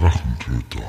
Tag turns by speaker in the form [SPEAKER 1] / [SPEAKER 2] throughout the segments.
[SPEAKER 1] Drachentöter.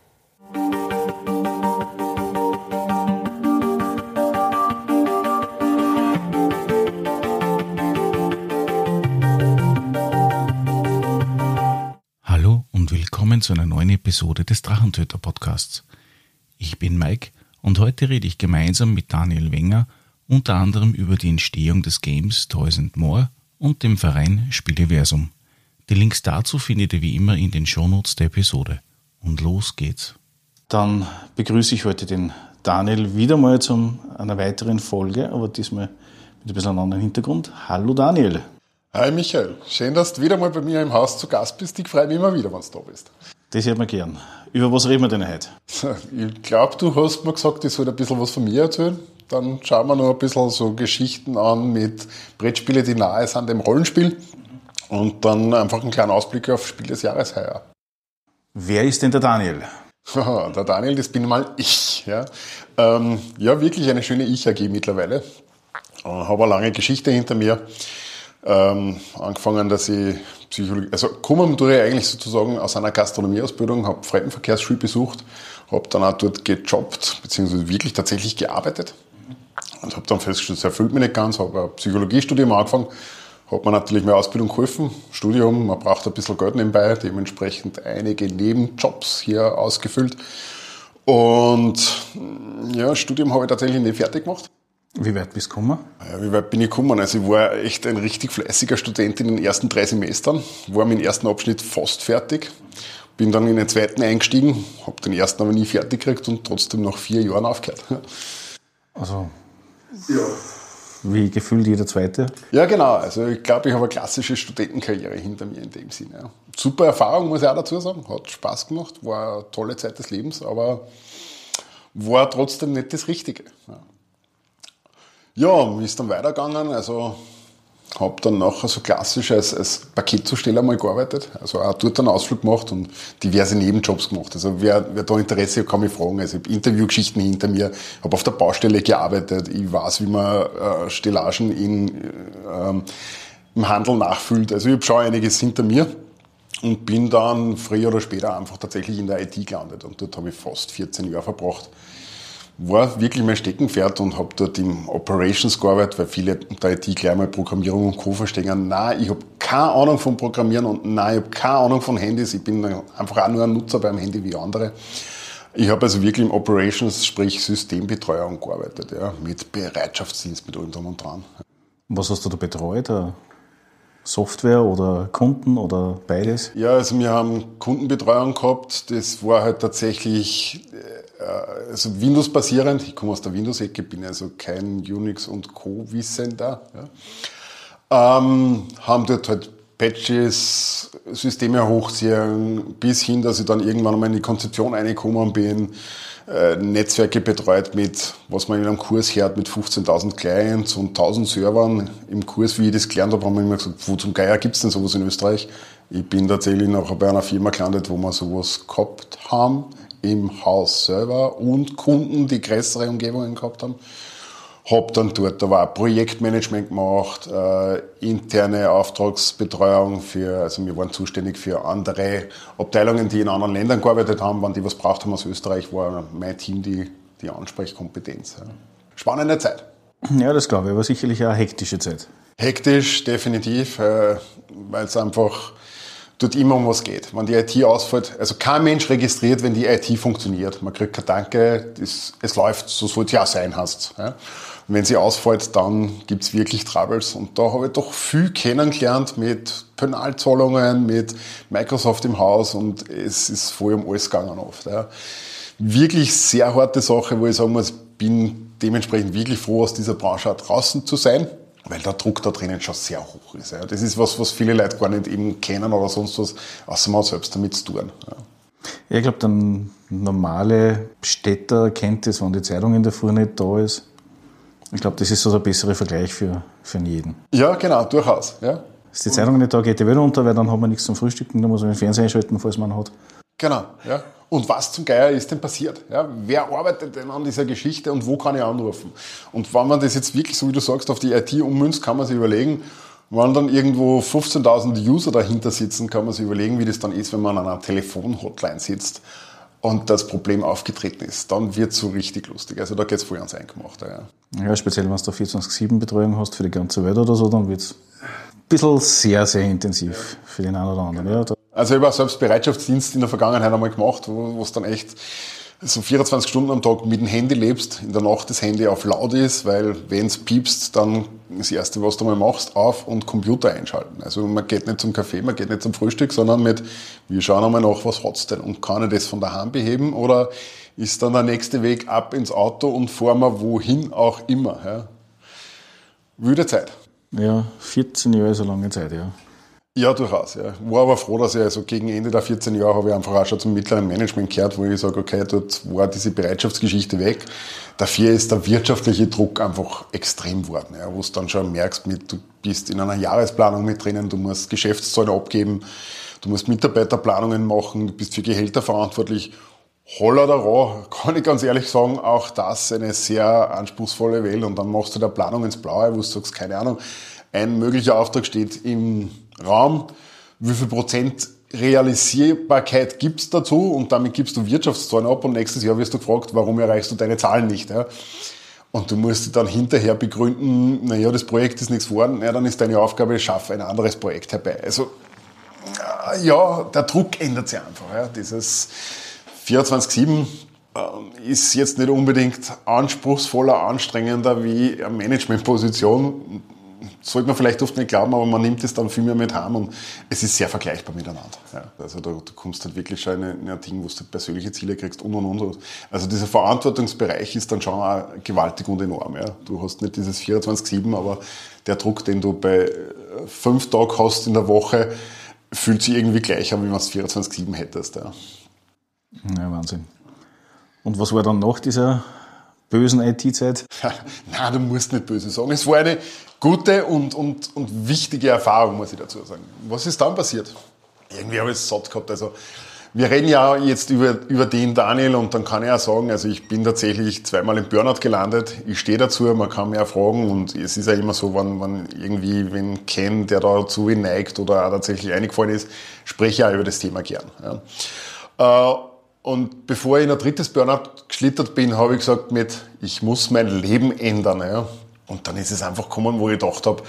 [SPEAKER 2] Hallo und willkommen zu einer neuen Episode des Drachentöter-Podcasts. Ich bin Mike und heute rede ich gemeinsam mit Daniel Wenger unter anderem über die Entstehung des Games Toys and More und dem Verein Spieleversum. Die Links dazu findet ihr wie immer in den Shownotes der Episode. Und los geht's. Dann begrüße ich heute den Daniel wieder mal zu einer weiteren Folge, aber diesmal mit ein bisschen einem anderen Hintergrund. Hallo Daniel.
[SPEAKER 3] Hi Michael, schön, dass du wieder mal bei mir im Haus zu Gast bist. Ich freue mich immer wieder, wenn du da bist.
[SPEAKER 2] Das hört man gern. Über was reden wir denn heute?
[SPEAKER 3] Ich glaube, du hast mir gesagt, ich soll ein bisschen was von mir erzählen. Dann schauen wir noch ein bisschen so Geschichten an mit Brettspielen, die nahe sind dem Rollenspiel. Und dann einfach einen kleinen Ausblick auf Spiel des Jahres heuer.
[SPEAKER 2] Wer ist denn der Daniel?
[SPEAKER 3] Der Daniel, das bin mal ich. Ja, wirklich eine schöne Ich-AG mittlerweile. Habe eine lange Geschichte hinter mir. Angefangen, dass ich Psychologie, also kommen tue ich eigentlich sozusagen aus einer Gastronomieausbildung, habe Fremdenverkehrsschule besucht, habe dann auch dort gejobbt, beziehungsweise wirklich tatsächlich gearbeitet und habe dann festgestellt, das erfüllt mich nicht ganz, habe ein Psychologiestudium angefangen, hat mir natürlich mehr Ausbildung geholfen, Studium, man braucht ein bisschen Geld nebenbei, dementsprechend einige Nebenjobs hier ausgefüllt und ja, Studium habe ich tatsächlich nicht fertig gemacht.
[SPEAKER 2] Wie weit bist du gekommen?
[SPEAKER 3] Ja, wie weit bin ich gekommen? Also ich war echt ein richtig fleißiger Student in den ersten 3 Semestern, war mit dem ersten Abschnitt fast fertig, bin dann in den zweiten eingestiegen, habe den ersten aber nie fertig gekriegt und trotzdem nach 4 Jahren aufgehört.
[SPEAKER 2] Also,
[SPEAKER 3] ja.
[SPEAKER 2] Wie gefühlt jeder Zweite?
[SPEAKER 3] Ja, genau. Also ich glaube, ich habe eine klassische Studentenkarriere hinter mir in dem Sinne. Ja. Super Erfahrung, muss ich auch dazu sagen. Hat Spaß gemacht, war eine tolle Zeit des Lebens, aber war trotzdem nicht das Richtige. Ja, wie ist dann weitergegangen? Also habe dann nachher so klassisch als Paketzusteller mal gearbeitet, also auch dort einen Ausflug gemacht und diverse Nebenjobs gemacht. Also wer da Interesse hat, kann mich fragen. Also ich habe Interviewgeschichten hinter mir, habe auf der Baustelle gearbeitet, ich weiß, wie man Stellagen im Handel nachfüllt. Also ich habe schon einiges hinter mir und bin dann früher oder später einfach tatsächlich in der IT gelandet und dort habe ich fast 14 Jahre verbracht. War wirklich mein Steckenpferd und habe dort im Operations gearbeitet, weil viele in der IT gleich mal Programmierung und Co. verstehen. Nein, ich habe keine Ahnung von Programmieren und nein, ich habe keine Ahnung von Handys. Ich bin einfach auch nur ein Nutzer beim Handy wie andere. Ich habe also wirklich im Operations, sprich Systembetreuung gearbeitet, ja, mit Bereitschaftsdienst, mit allem drum und dran.
[SPEAKER 2] Was hast du da betreut? Software oder Kunden oder beides?
[SPEAKER 3] Ja, also wir haben Kundenbetreuung gehabt. Das war halt tatsächlich also Windows-basierend. Ich komme aus der Windows-Ecke, bin also kein Unix- und Co-Wissender. Ja. Haben dort halt Patches, Systeme hochziehen, bis hin, dass ich dann irgendwann einmal in die Konzeption reingekommen bin, Netzwerke betreut mit, was man in einem Kurs hört, mit 15.000 Clients und 1.000 Servern. Im Kurs, wie ich das gelernt habe, haben wir immer gesagt, wo zum Geier gibt's denn sowas in Österreich? Ich bin tatsächlich nachher bei einer Firma gelandet, wo wir sowas gehabt haben, im Haus selber und Kunden, die größere Umgebungen gehabt haben. Hab dann dort aber auch Projektmanagement gemacht, interne Auftragsbetreuung also wir waren zuständig für andere Abteilungen, die in anderen Ländern gearbeitet haben. Wenn die was braucht haben aus Österreich, war mein Team die Ansprechkompetenz. Ja. Spannende Zeit.
[SPEAKER 2] Ja, das glaube ich, aber sicherlich auch eine hektische Zeit.
[SPEAKER 3] Hektisch, definitiv, weil es einfach dort immer um was geht. Wenn die IT ausfällt, also kein Mensch registriert, wenn die IT funktioniert. Man kriegt kein Danke, es läuft, so soll es ja auch sein, hast. Ja. Und wenn sie ausfällt, dann gibt's wirklich Troubles. Und da habe ich doch viel kennengelernt mit Penalzahlungen, mit Microsoft im Haus und es ist voll um alles gegangen oft. Ja. Wirklich sehr harte Sache, wo ich sagen muss, bin dementsprechend wirklich froh, aus dieser Branche auch draußen zu sein. Weil der Druck da drinnen schon sehr hoch ist. Ja. Das ist was viele Leute gar nicht eben kennen oder sonst was, außer man hat selbst damit zu tun. Ja.
[SPEAKER 2] Ja, ich glaube, der normale Städter kennt das, wenn die Zeitung in der Früh nicht da ist. Ich glaube, das ist so der bessere Vergleich für jeden.
[SPEAKER 3] Ja, genau, durchaus. Ja.
[SPEAKER 2] Ist die Zeitung nicht da, geht die Welt unter, weil dann hat man nichts zum Frühstücken, dann muss man den Fernseher einschalten, falls man hat.
[SPEAKER 3] Genau, ja. Und was zum Geier ist denn passiert? Ja, wer arbeitet denn an dieser Geschichte und wo kann ich anrufen? Und wenn man das jetzt wirklich, so wie du sagst, auf die IT ummünzt, kann man sich überlegen, Wenn dann irgendwo 15.000 User dahinter sitzen, kann man sich überlegen, wie das dann ist, wenn man an einer Telefon-Hotline sitzt und das Problem aufgetreten ist. Dann wird es so richtig lustig. Also da geht es voll ans Eingemachte.
[SPEAKER 1] Ja, speziell wenn du 24/7-Betreuung hast für die ganze Welt oder so, dann wird es ein bisschen sehr, sehr intensiv für den einen oder anderen. Ja,
[SPEAKER 3] also ich habe auch selbst Bereitschaftsdienst in der Vergangenheit einmal gemacht, wo es dann echt so 24 Stunden am Tag mit dem Handy lebst, in der Nacht das Handy auf laut ist, weil wenn es piepst, dann das Erste, was du mal machst, auf und Computer einschalten. Also man geht nicht zum Kaffee, man geht nicht zum Frühstück, sondern wir schauen einmal nach, was hat's denn und kann ich das von daheim beheben oder ist dann der nächste Weg ab ins Auto und fahren wir wohin auch immer. Ja. Wilde Zeit.
[SPEAKER 1] Ja, 14 Jahre ist eine lange Zeit, ja.
[SPEAKER 3] Ja, durchaus. Ja. War aber froh, dass ich also gegen Ende der 14 Jahre habe ich einfach auch schon zum mittleren Management gehört, wo ich sage, okay, dort war diese Bereitschaftsgeschichte weg. Dafür ist der wirtschaftliche Druck einfach extrem geworden, ja, wo du dann schon merkst, du bist in einer Jahresplanung mit drinnen, du musst Geschäftszahlen abgeben, du musst Mitarbeiterplanungen machen, du bist für Gehälter verantwortlich. Holla da ra, kann ich ganz ehrlich sagen, auch das eine sehr anspruchsvolle Welt. Und dann machst du da Planung ins Blaue, wo du sagst, keine Ahnung, ein möglicher Auftrag steht im Raum, wie viel Prozent Realisierbarkeit gibt's dazu und damit gibst du Wirtschaftszahlen ab und nächstes Jahr wirst du gefragt, warum erreichst du deine Zahlen nicht. Ja? Und du musst dann hinterher begründen, naja, das Projekt ist nichts geworden, ja, dann ist deine Aufgabe, schaffe ein anderes Projekt herbei. Also ja, der Druck ändert sich einfach. Ja? Dieses 24/7 ist jetzt nicht unbedingt anspruchsvoller, anstrengender wie eine Managementposition. Sollte man vielleicht oft nicht glauben, aber man nimmt es dann viel mehr mit heim und es ist sehr vergleichbar miteinander. Ja, also du kommst halt wirklich schon in ein Ding, wo du persönliche Ziele kriegst und. Also dieser Verantwortungsbereich ist dann schon auch gewaltig und enorm. Ja. Du hast nicht dieses 24/7, aber der Druck, den du bei 5 Tagen hast in der Woche, fühlt sich irgendwie gleich an, wie man es 24/7 hättest. Ja.
[SPEAKER 1] Ja, Wahnsinn. Und was war dann nach dieser bösen IT-Zeit?
[SPEAKER 3] Nein, du musst nicht böse sagen. Es war eine gute und wichtige Erfahrung, muss ich dazu sagen. Was ist dann passiert? Irgendwie habe ich es satt gehabt. Also, wir reden ja jetzt über den Daniel und dann kann ich auch sagen, also ich bin tatsächlich 2-mal im Burnout gelandet. Ich stehe dazu, man kann mich auch fragen und es ist ja immer so, wenn irgendwie wen kennt, der dazu neigt oder auch tatsächlich eingefallen ist, spreche ich auch über das Thema gern. Ja. Und bevor ich in ein drittes Burnout geschlittert bin, habe ich gesagt ich muss mein Leben ändern. Ja. Und dann ist es einfach gekommen, wo ich gedacht habe,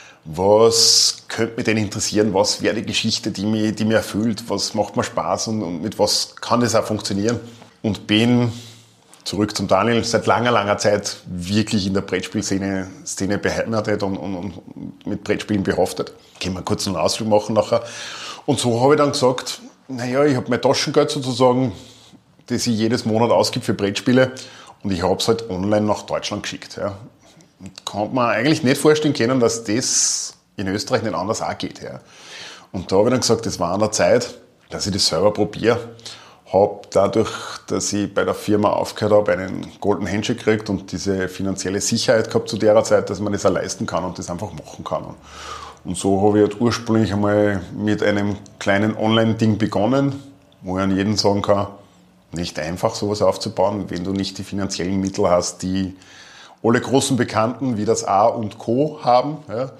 [SPEAKER 3] was könnte mich denn interessieren, was wäre die Geschichte, die mich erfüllt, was macht mir Spaß und mit was kann das auch funktionieren. Und bin, zurück zum Daniel, seit langer Zeit wirklich in der Brettspielszene beheimatet und mit Brettspielen behaftet. Können wir kurz einen Ausflug machen nachher. Und so habe ich dann gesagt, naja, ich habe mein Taschengeld sozusagen, das ich jedes Monat ausgebe für Brettspiele und ich habe es halt online nach Deutschland geschickt. Ja. Und kann man eigentlich nicht vorstellen können, dass das in Österreich nicht anders auch geht. Ja. Und da habe ich dann gesagt, es war an der Zeit, dass ich das selber probiere. Habe dadurch, dass ich bei der Firma aufgehört habe, einen Golden Handshake gekriegt und diese finanzielle Sicherheit gehabt zu der Zeit, dass man das auch leisten kann und das einfach machen kann. Und so habe ich halt ursprünglich einmal mit einem kleinen Online-Ding begonnen, wo ich an jeden sagen kann, nicht einfach sowas aufzubauen, wenn du nicht die finanziellen Mittel hast, die alle großen Bekannten wie das A und Co. haben,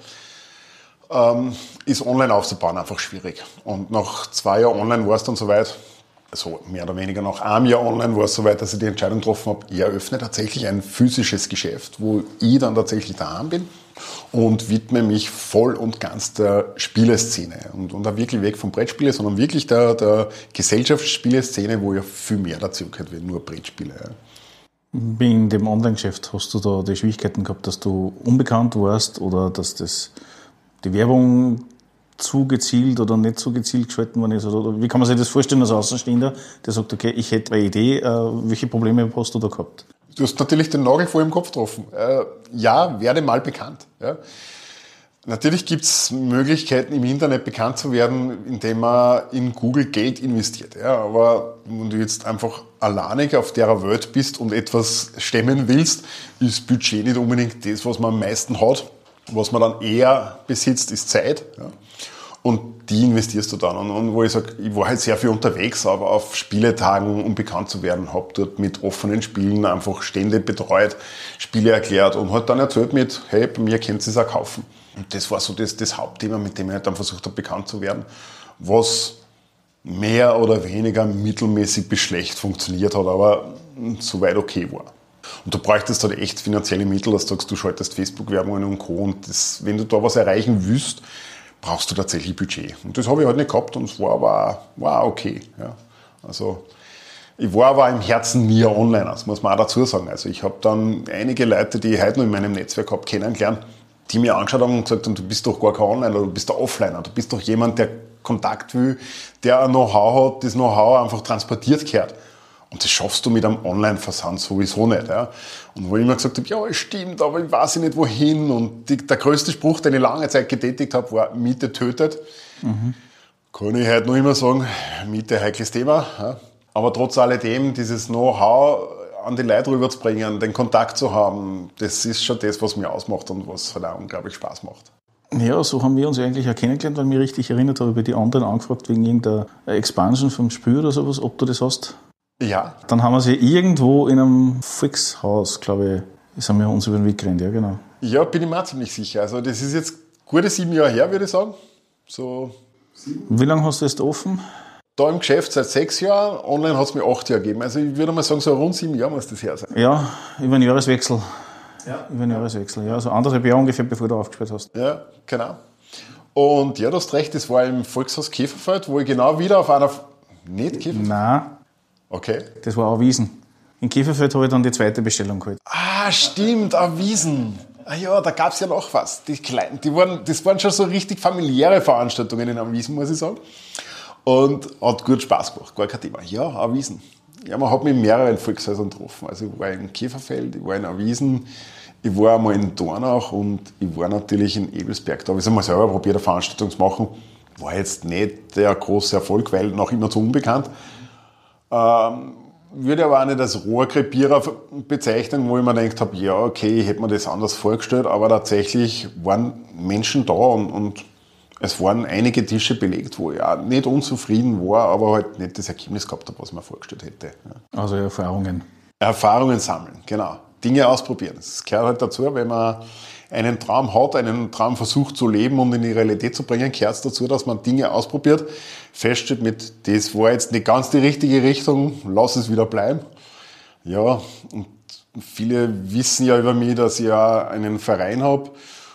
[SPEAKER 3] ja, ist online aufzubauen einfach schwierig. Und nach 2 Jahren online war es dann soweit, also mehr oder weniger nach einem Jahr online war es soweit, dass ich die Entscheidung getroffen habe, ich eröffne tatsächlich ein physisches Geschäft, wo ich dann tatsächlich daheim bin und widme mich voll und ganz der Spieleszene. Und auch wirklich weg vom Brettspiele, sondern wirklich der Gesellschaftsspieleszene, wo ja viel mehr dazu gehört wie nur Brettspiele. Ja.
[SPEAKER 1] In dem Online-Geschäft hast du da die Schwierigkeiten gehabt, dass du unbekannt warst oder dass die Werbung zu gezielt oder nicht so gezielt geschalten worden ist? Oder wie kann man sich das vorstellen als Außenstehender, der sagt, okay, ich hätte eine Idee, welche Probleme hast du da gehabt?
[SPEAKER 3] Du hast natürlich den Nagel vor im Kopf getroffen. Ja, werde mal bekannt. Ja. Natürlich gibt es Möglichkeiten, im Internet bekannt zu werden, indem man in Google Geld investiert. Ja. Aber wenn du jetzt einfach alleinig auf der Welt bist und etwas stemmen willst, ist Budget nicht unbedingt das, was man am meisten hat. Was man dann eher besitzt, ist Zeit. Ja. Und die investierst du dann. Und wo ich sage, ich war halt sehr viel unterwegs, aber auf Spieletagen, um bekannt zu werden, habe dort mit offenen Spielen einfach Stände betreut, Spiele erklärt und halt dann erzählt mit, hey, bei mir könnt ihr es auch kaufen. Und das war so das Hauptthema, mit dem ich halt dann versucht habe, bekannt zu werden, was mehr oder weniger mittelmäßig bis schlecht funktioniert hat, aber soweit okay war. Und du bräuchtest halt echt finanzielle Mittel, dass du sagst, du schaltest Facebook-Werbungen und Co. Und wenn du da was erreichen willst, brauchst du tatsächlich Budget. Und das habe ich halt nicht gehabt und es war okay. Ja. Also ich war aber im Herzen nie ein Onliner, das muss man auch dazu sagen. Also ich habe dann einige Leute, die ich heute noch in meinem Netzwerk habe, kennengelernt, die mir angeschaut haben und gesagt haben, du bist doch gar kein Onliner, du bist ein Offliner, du bist doch jemand, der Kontakt will, der ein Know-how hat, das Know-how einfach transportiert gehört. Und das schaffst du mit einem Online-Versand sowieso nicht. Ja. Und wo ich immer gesagt habe, ja, es stimmt, aber ich weiß nicht wohin. Und der größte Spruch, den ich lange Zeit getätigt habe, war, Miete tötet. Kann ich heute noch immer sagen, Miete, heikles Thema. Ja. Aber trotz alledem, dieses Know-how an die Leute rüberzubringen, den Kontakt zu haben, das ist schon das, was mir ausmacht und was halt auch unglaublich Spaß macht.
[SPEAKER 1] Ja, so haben wir uns eigentlich auch kennengelernt, weil ich mich richtig erinnert habe, über die anderen angefragt wegen irgendeiner Expansion vom Spiel oder sowas, ob du das hast.
[SPEAKER 3] Ja.
[SPEAKER 1] Dann haben wir sie irgendwo in einem Fixhaus, glaube ich, sind wir uns über den Weg gerannt, ja genau.
[SPEAKER 3] Ja, bin ich mir auch ziemlich sicher. Also das ist jetzt gute 7 Jahre her, würde ich sagen. So 7.
[SPEAKER 1] Wie lange hast du das offen?
[SPEAKER 3] Da im Geschäft seit 6 Jahren, online hat es mir 8 Jahre gegeben. Also ich würde mal sagen, so rund 7 Jahre muss das her sein.
[SPEAKER 1] Ja, über einen Jahreswechsel.
[SPEAKER 3] Ja.
[SPEAKER 1] Über einen Jahreswechsel, ja. Also 1,5 Jahre ungefähr, bevor du aufgespielt hast.
[SPEAKER 3] Ja, genau. Und ja, du hast recht, das war im Volkshaus Käferfeld, wo ich genau wieder auf einer... Nicht Käferfeld?
[SPEAKER 1] Nein.
[SPEAKER 3] Okay.
[SPEAKER 1] Das war auch Wiesen. In Käferfeld habe ich dann die zweite Bestellung geholt.
[SPEAKER 3] Ah, stimmt, auch Wiesen. Ah ja, da gab es ja noch was. Die Kleinen, das waren schon so richtig familiäre Veranstaltungen in Wiesen, muss ich sagen. Und hat gut Spaß gemacht, gar kein Thema. Ja, Wiesen. Ja, man hat mich in mehreren Volkshäusern getroffen. Also ich war in Käferfeld, ich war in Wiesen, ich war einmal in Dornach und ich war natürlich in Ebelsberg. Da habe ich es einmal selber probiert, eine Veranstaltung zu machen. War jetzt nicht der große Erfolg, weil noch immer zu unbekannt. Würde aber auch nicht als Rohrkrepierer bezeichnen, wo ich mir gedacht habe, ja, okay, ich hätte mir das anders vorgestellt, aber tatsächlich waren Menschen da und es waren einige Tische belegt, wo ich auch nicht unzufrieden war, aber halt nicht das Ergebnis gehabt habe, was ich mir vorgestellt hätte. Ja.
[SPEAKER 1] Also Erfahrungen.
[SPEAKER 3] Erfahrungen sammeln, genau. Dinge ausprobieren. Das gehört halt dazu, wenn man einen Traum hat, einen Traum versucht zu leben und in die Realität zu bringen, gehört es dazu, dass man Dinge ausprobiert, feststellt mit, das war jetzt nicht ganz die richtige Richtung, lass es wieder bleiben. Ja, und viele wissen ja über mich, dass ich ja einen Verein habe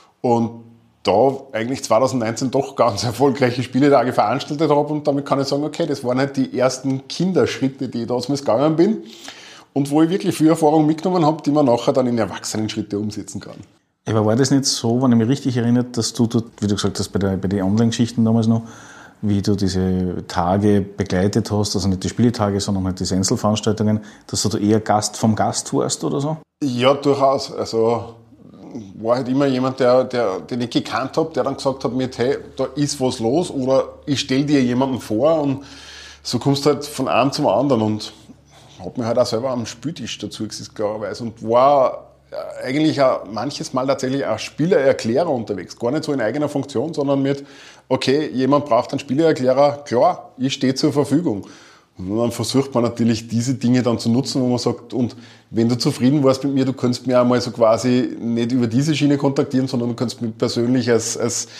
[SPEAKER 3] und da eigentlich 2019 doch ganz erfolgreiche Spieletage veranstaltet habe und damit kann ich sagen, okay, das waren halt die ersten Kinderschritte, die ich damals gegangen bin und wo ich wirklich viel Erfahrung mitgenommen habe, die man nachher dann in Erwachsenenschritte umsetzen kann.
[SPEAKER 1] Aber war das nicht so, wenn ich mich richtig erinnere, dass du dort, wie du gesagt hast, bei den Online-Geschichten damals noch, wie du diese Tage begleitet hast, also nicht die Spieletage, sondern halt die Einzelveranstaltungen, dass du da eher Gast vom Gast warst oder so?
[SPEAKER 3] Ja, durchaus. Also war halt immer jemand, den ich gekannt habe, der dann gesagt hat mit, hey, da ist was los oder ich stelle dir jemanden vor und so kommst du halt von einem zum anderen und habe mich halt auch selber am Spieltisch dazu gesetzt, klarerweise, und war eigentlich auch manches Mal tatsächlich als Spielererklärer unterwegs. Gar nicht so in eigener Funktion, sondern mit, okay, jemand braucht einen Spielererklärer, klar, ich stehe zur Verfügung. Und dann versucht man natürlich diese Dinge dann zu nutzen, wo man sagt, und wenn du zufrieden warst mit mir, du kannst mich einmal so quasi nicht über diese Schiene kontaktieren, sondern du kannst mich persönlich als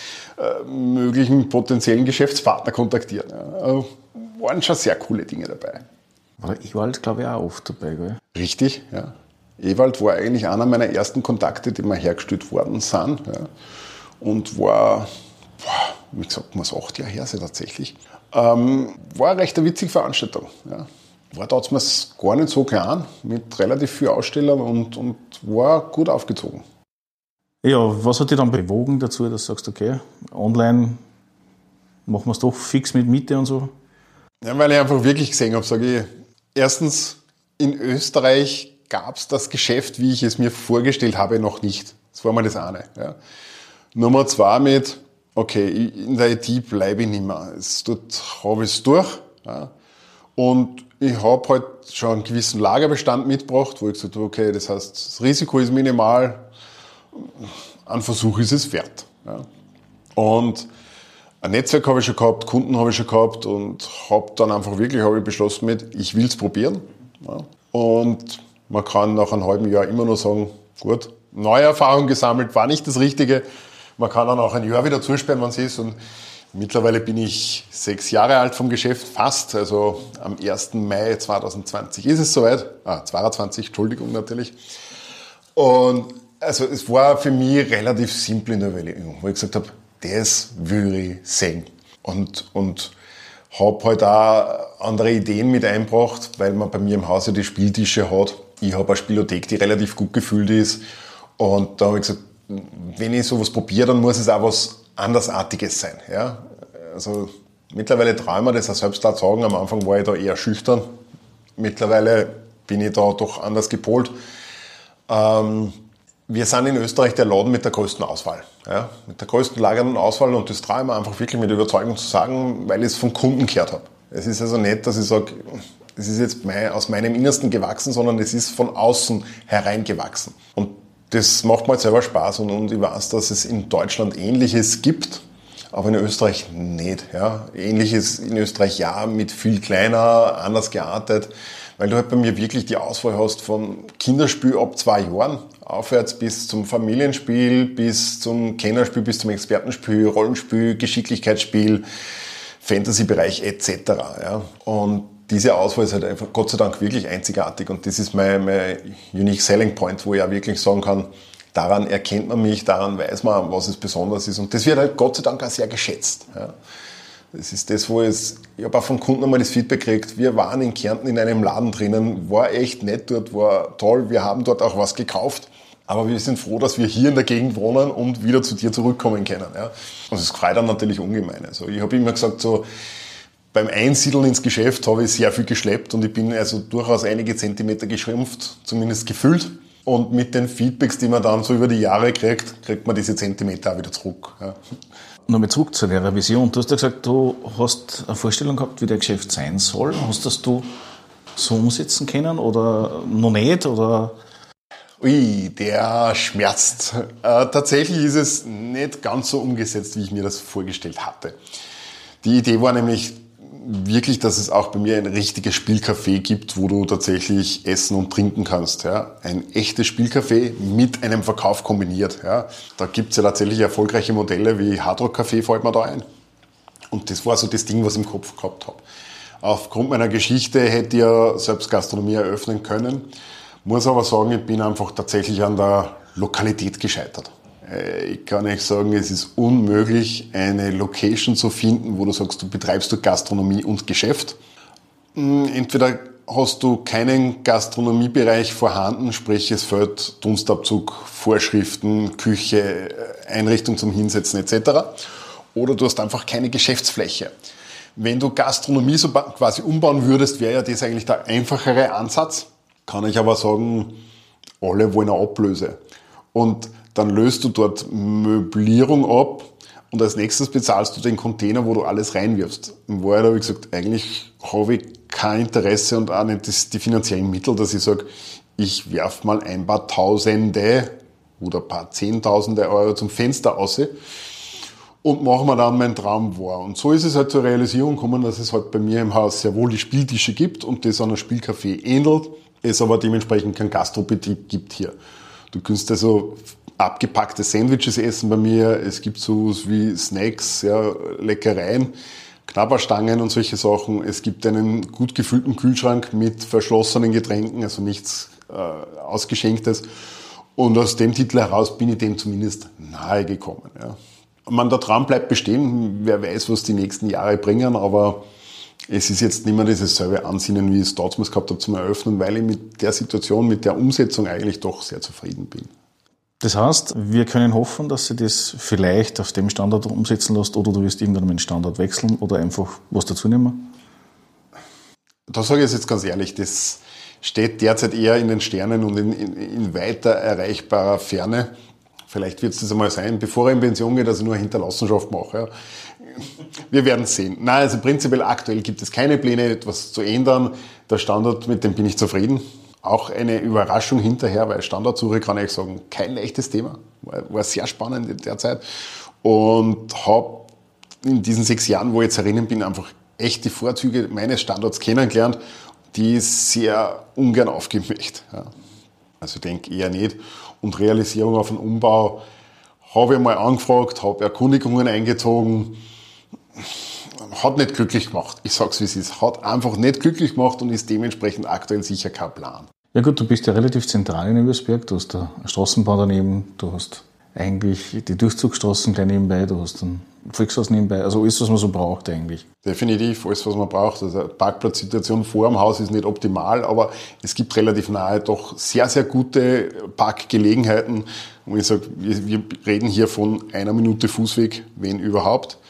[SPEAKER 3] möglichen potenziellen Geschäftspartner kontaktieren. Ja, waren schon sehr coole Dinge dabei.
[SPEAKER 1] War der Ewald, glaube ich, auch oft dabei, gell?
[SPEAKER 3] Richtig, ja. Ewald war eigentlich einer meiner ersten Kontakte, die mir hergestellt worden sind. Ja. Und war, wie gesagt, muss 8 Jahre her sein tatsächlich. War eine recht witzige Veranstaltung. Ja. War damals gar nicht so klein, mit relativ vielen Ausstellern und war gut aufgezogen.
[SPEAKER 1] Ja, was hat dich dann bewogen dazu, dass du sagst, okay, online machen wir es doch fix mit Miete und so?
[SPEAKER 3] Ja, weil ich einfach wirklich gesehen habe, sage ich, erstens, in Österreich gab es das Geschäft, wie ich es mir vorgestellt habe, noch nicht. Das war mal das eine. Ja. Nummer 2 mit, okay, in der IT bleibe ich nicht mehr. Dort habe ich es durch. Ja. Und ich habe halt schon einen gewissen Lagerbestand mitgebracht, wo ich gesagt habe, okay, das heißt, das Risiko ist minimal, ein Versuch ist es wert. Ja. Und Ein Netzwerk habe ich schon gehabt, Kunden habe ich schon gehabt und habe dann einfach wirklich beschlossen ich will es probieren. Ja. Und man kann nach einem halben Jahr immer nur sagen, gut, neue Erfahrung gesammelt, war nicht das Richtige. Man kann dann auch ein Jahr wieder zusperren, wenn es ist. Und mittlerweile bin ich 6 Jahre alt vom Geschäft, fast. Also am 1. Mai 2020 ist es soweit. 22, Entschuldigung natürlich. Und also es war für mich relativ simpel in der Überlegung, wo ich gesagt habe, das will ich sehen. Und habe halt auch andere Ideen mit eingebracht, weil man bei mir im Haus ja die Spieltische hat. Ich habe eine Spielothek, die relativ gut gefüllt ist. Und da habe ich gesagt, wenn ich sowas probiere, dann muss es auch was Andersartiges sein. Ja? Also mittlerweile traue ich mir das auch selbst da sagen. Am Anfang war ich da eher schüchtern. Mittlerweile bin ich da doch anders gepolt. Wir sind in Österreich der Laden mit der größten Auswahl. Ja? Mit der größten lagernden Auswahl und das traue ich mir einfach wirklich mit Überzeugung zu sagen, weil ich es vom Kunden gehört habe. Es ist also nicht, dass ich sage, es ist jetzt aus meinem Innersten gewachsen, sondern es ist von außen hereingewachsen. Und das macht mir halt selber Spaß und ich weiß, dass es in Deutschland Ähnliches gibt, aber in Österreich nicht. Ja? Ähnliches in Österreich ja, mit viel kleiner, anders geartet, weil du halt bei mir wirklich die Auswahl hast von Kinderspiel ab 2 Jahren aufwärts bis zum Familienspiel, bis zum Kennerspiel, bis zum Expertenspiel, Rollenspiel, Geschicklichkeitsspiel, Fantasy-Bereich etc. Ja? Und diese Auswahl ist halt einfach Gott sei Dank wirklich einzigartig und das ist mein unique selling point, wo ich auch wirklich sagen kann, daran erkennt man mich, daran weiß man, was es besonders ist und das wird halt Gott sei Dank auch sehr geschätzt. Ja? Das ist das, ich habe auch vom Kunden einmal das Feedback gekriegt, wir waren in Kärnten in einem Laden drinnen, war echt nett dort, war toll, wir haben dort auch was gekauft, aber wir sind froh, dass wir hier in der Gegend wohnen und wieder zu dir zurückkommen können. Ja? Und das freut dann natürlich ungemein. Also ich habe immer gesagt, so beim Einsiedeln ins Geschäft habe ich sehr viel geschleppt und ich bin also durchaus einige Zentimeter geschrumpft, zumindest gefühlt. Und mit den Feedbacks, die man dann so über die Jahre kriegt man diese Zentimeter auch wieder zurück. Ja.
[SPEAKER 1] Nochmal zurück zu der Vision. Du hast ja gesagt, du hast eine Vorstellung gehabt, wie der Geschäft sein soll. Hast das du so umsetzen können oder noch nicht? Oder?
[SPEAKER 3] Ui, der schmerzt. Tatsächlich ist es nicht ganz so umgesetzt, wie ich mir das vorgestellt hatte. Die Idee war nämlich wirklich, dass es auch bei mir ein richtiges Spielcafé gibt, wo du tatsächlich essen und trinken kannst. Ja. Ein echtes Spielcafé mit einem Verkauf kombiniert. Ja. Da gibt es ja tatsächlich erfolgreiche Modelle wie Hard Rock Café, fällt mir da ein. Und das war so das Ding, was ich im Kopf gehabt habe. Aufgrund meiner Geschichte hätte ich ja selbst Gastronomie eröffnen können. Muss aber sagen, ich bin einfach tatsächlich an der Lokalität gescheitert. Ich kann nicht sagen, es ist unmöglich, eine Location zu finden, wo du sagst, du betreibst Gastronomie und Geschäft. Entweder hast du keinen Gastronomiebereich vorhanden, sprich es fehlt Dunstabzug, Vorschriften, Küche, Einrichtung zum Hinsetzen etc. Oder du hast einfach keine Geschäftsfläche. Wenn du Gastronomie so quasi umbauen würdest, wäre ja das eigentlich der einfachere Ansatz. Kann ich aber sagen, alle wollen eine Ablöse. Und dann löst du dort Möblierung ab und als nächstes bezahlst du den Container, wo du alles reinwirfst. In Wahrheit habe ich gesagt, eigentlich habe ich kein Interesse und auch nicht die finanziellen Mittel, dass ich sage, ich werfe mal ein paar Tausende oder ein paar Zehntausende Euro zum Fenster raus und mache mir dann meinen Traum wahr. Und so ist es halt zur Realisierung gekommen, dass es halt bei mir im Haus sehr wohl die Spieltische gibt und das an einem Spielcafé ähnelt, es aber dementsprechend keinen Gastrobetrieb gibt hier. Du kannst also abgepackte Sandwiches essen bei mir. Es gibt sowas wie Snacks, ja, Leckereien, Knabberstangen und solche Sachen. Es gibt einen gut gefüllten Kühlschrank mit verschlossenen Getränken, also nichts Ausgeschenktes. Und aus dem Titel heraus bin ich dem zumindest nahe gekommen. Ja. Der Traum bleibt bestehen. Wer weiß, was die nächsten Jahre bringen, aber es ist jetzt nicht mehr dieses selbe Ansinnen, wie ich es damals gehabt habe zum Eröffnen, weil ich mit der Situation, mit der Umsetzung eigentlich doch sehr zufrieden bin.
[SPEAKER 1] Das heißt, wir können hoffen, dass sie das vielleicht auf dem Standort umsetzen lässt oder du wirst irgendwann den Standort wechseln oder einfach was dazu nehmen?
[SPEAKER 3] Da sage ich es jetzt ganz ehrlich, das steht derzeit eher in den Sternen und in weiter erreichbarer Ferne. Vielleicht wird es das einmal sein, bevor er in Pension geht, dass ich nur eine Hinterlassenschaft mache. Ja. Wir werden es sehen. Nein, also prinzipiell aktuell gibt es keine Pläne, etwas zu ändern. Der Standort, mit dem bin ich zufrieden. Auch eine Überraschung hinterher, weil Standortsuche, kann ich sagen, kein leichtes Thema. War sehr spannend in der Zeit. Und habe in diesen 6 Jahren, wo ich jetzt herinnen bin, einfach echt die Vorzüge meines Standorts kennengelernt, die ich sehr ungern aufgeben möchte. Ja. Also ich denke eher nicht. Und Realisierung auf einen Umbau habe ich mal angefragt, habe Erkundigungen eingezogen, hat nicht glücklich gemacht. Ich sage es, wie es ist. Hat einfach nicht glücklich gemacht und ist dementsprechend aktuell sicher kein Plan.
[SPEAKER 1] Ja gut, du bist ja relativ zentral in Übersberg. Du hast eine Straßenbahn daneben, du hast eigentlich die Durchzugsstraßen gleich nebenbei, du hast ein Volkshaus nebenbei. Also alles, was man so braucht eigentlich.
[SPEAKER 3] Definitiv alles, was man braucht. Also eine Parkplatzsituation vor dem Haus ist nicht optimal, aber es gibt relativ nahe doch sehr, sehr gute Parkgelegenheiten. Und ich sage, wir reden hier von 1 Minute Fußweg, wenn überhaupt.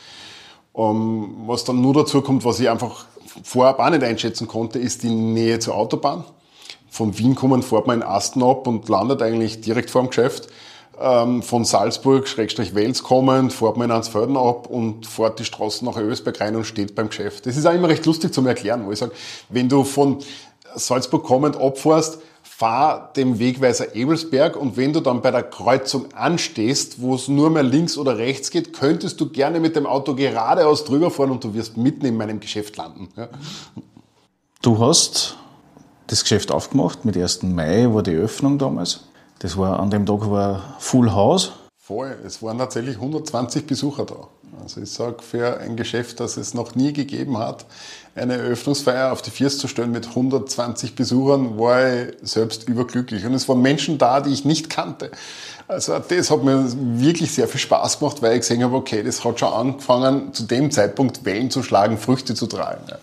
[SPEAKER 3] Was dann nur dazu kommt, was ich einfach vorab auch nicht einschätzen konnte, ist die Nähe zur Autobahn. Von Wien kommend fährt man in Asten ab und landet eigentlich direkt vor dem Geschäft. Von Salzburg/Wels kommend fährt man in Ansfelden ab und fährt die Straße nach Ösberg rein und steht beim Geschäft. Das ist auch immer recht lustig zum Erklären, wo ich sage, wenn du von Salzburg kommend abfährst, fahr dem Wegweiser Ebelsberg und wenn du dann bei der Kreuzung anstehst, wo es nur mehr links oder rechts geht, könntest du gerne mit dem Auto geradeaus drüber fahren und du wirst mitten in meinem Geschäft landen. Ja.
[SPEAKER 1] Du hast das Geschäft aufgemacht, mit 1. Mai war die Öffnung damals. Das war, an dem Tag war Full House.
[SPEAKER 3] Voll, es waren tatsächlich 120 Besucher da. Also ich sage, für ein Geschäft, das es noch nie gegeben hat, eine Eröffnungsfeier auf die Füße zu stellen mit 120 Besuchern, war ich selbst überglücklich. Und es waren Menschen da, die ich nicht kannte. Also das hat mir wirklich sehr viel Spaß gemacht, weil ich gesehen habe, okay, das hat schon angefangen, zu dem Zeitpunkt Wellen zu schlagen, Früchte zu tragen. Ja.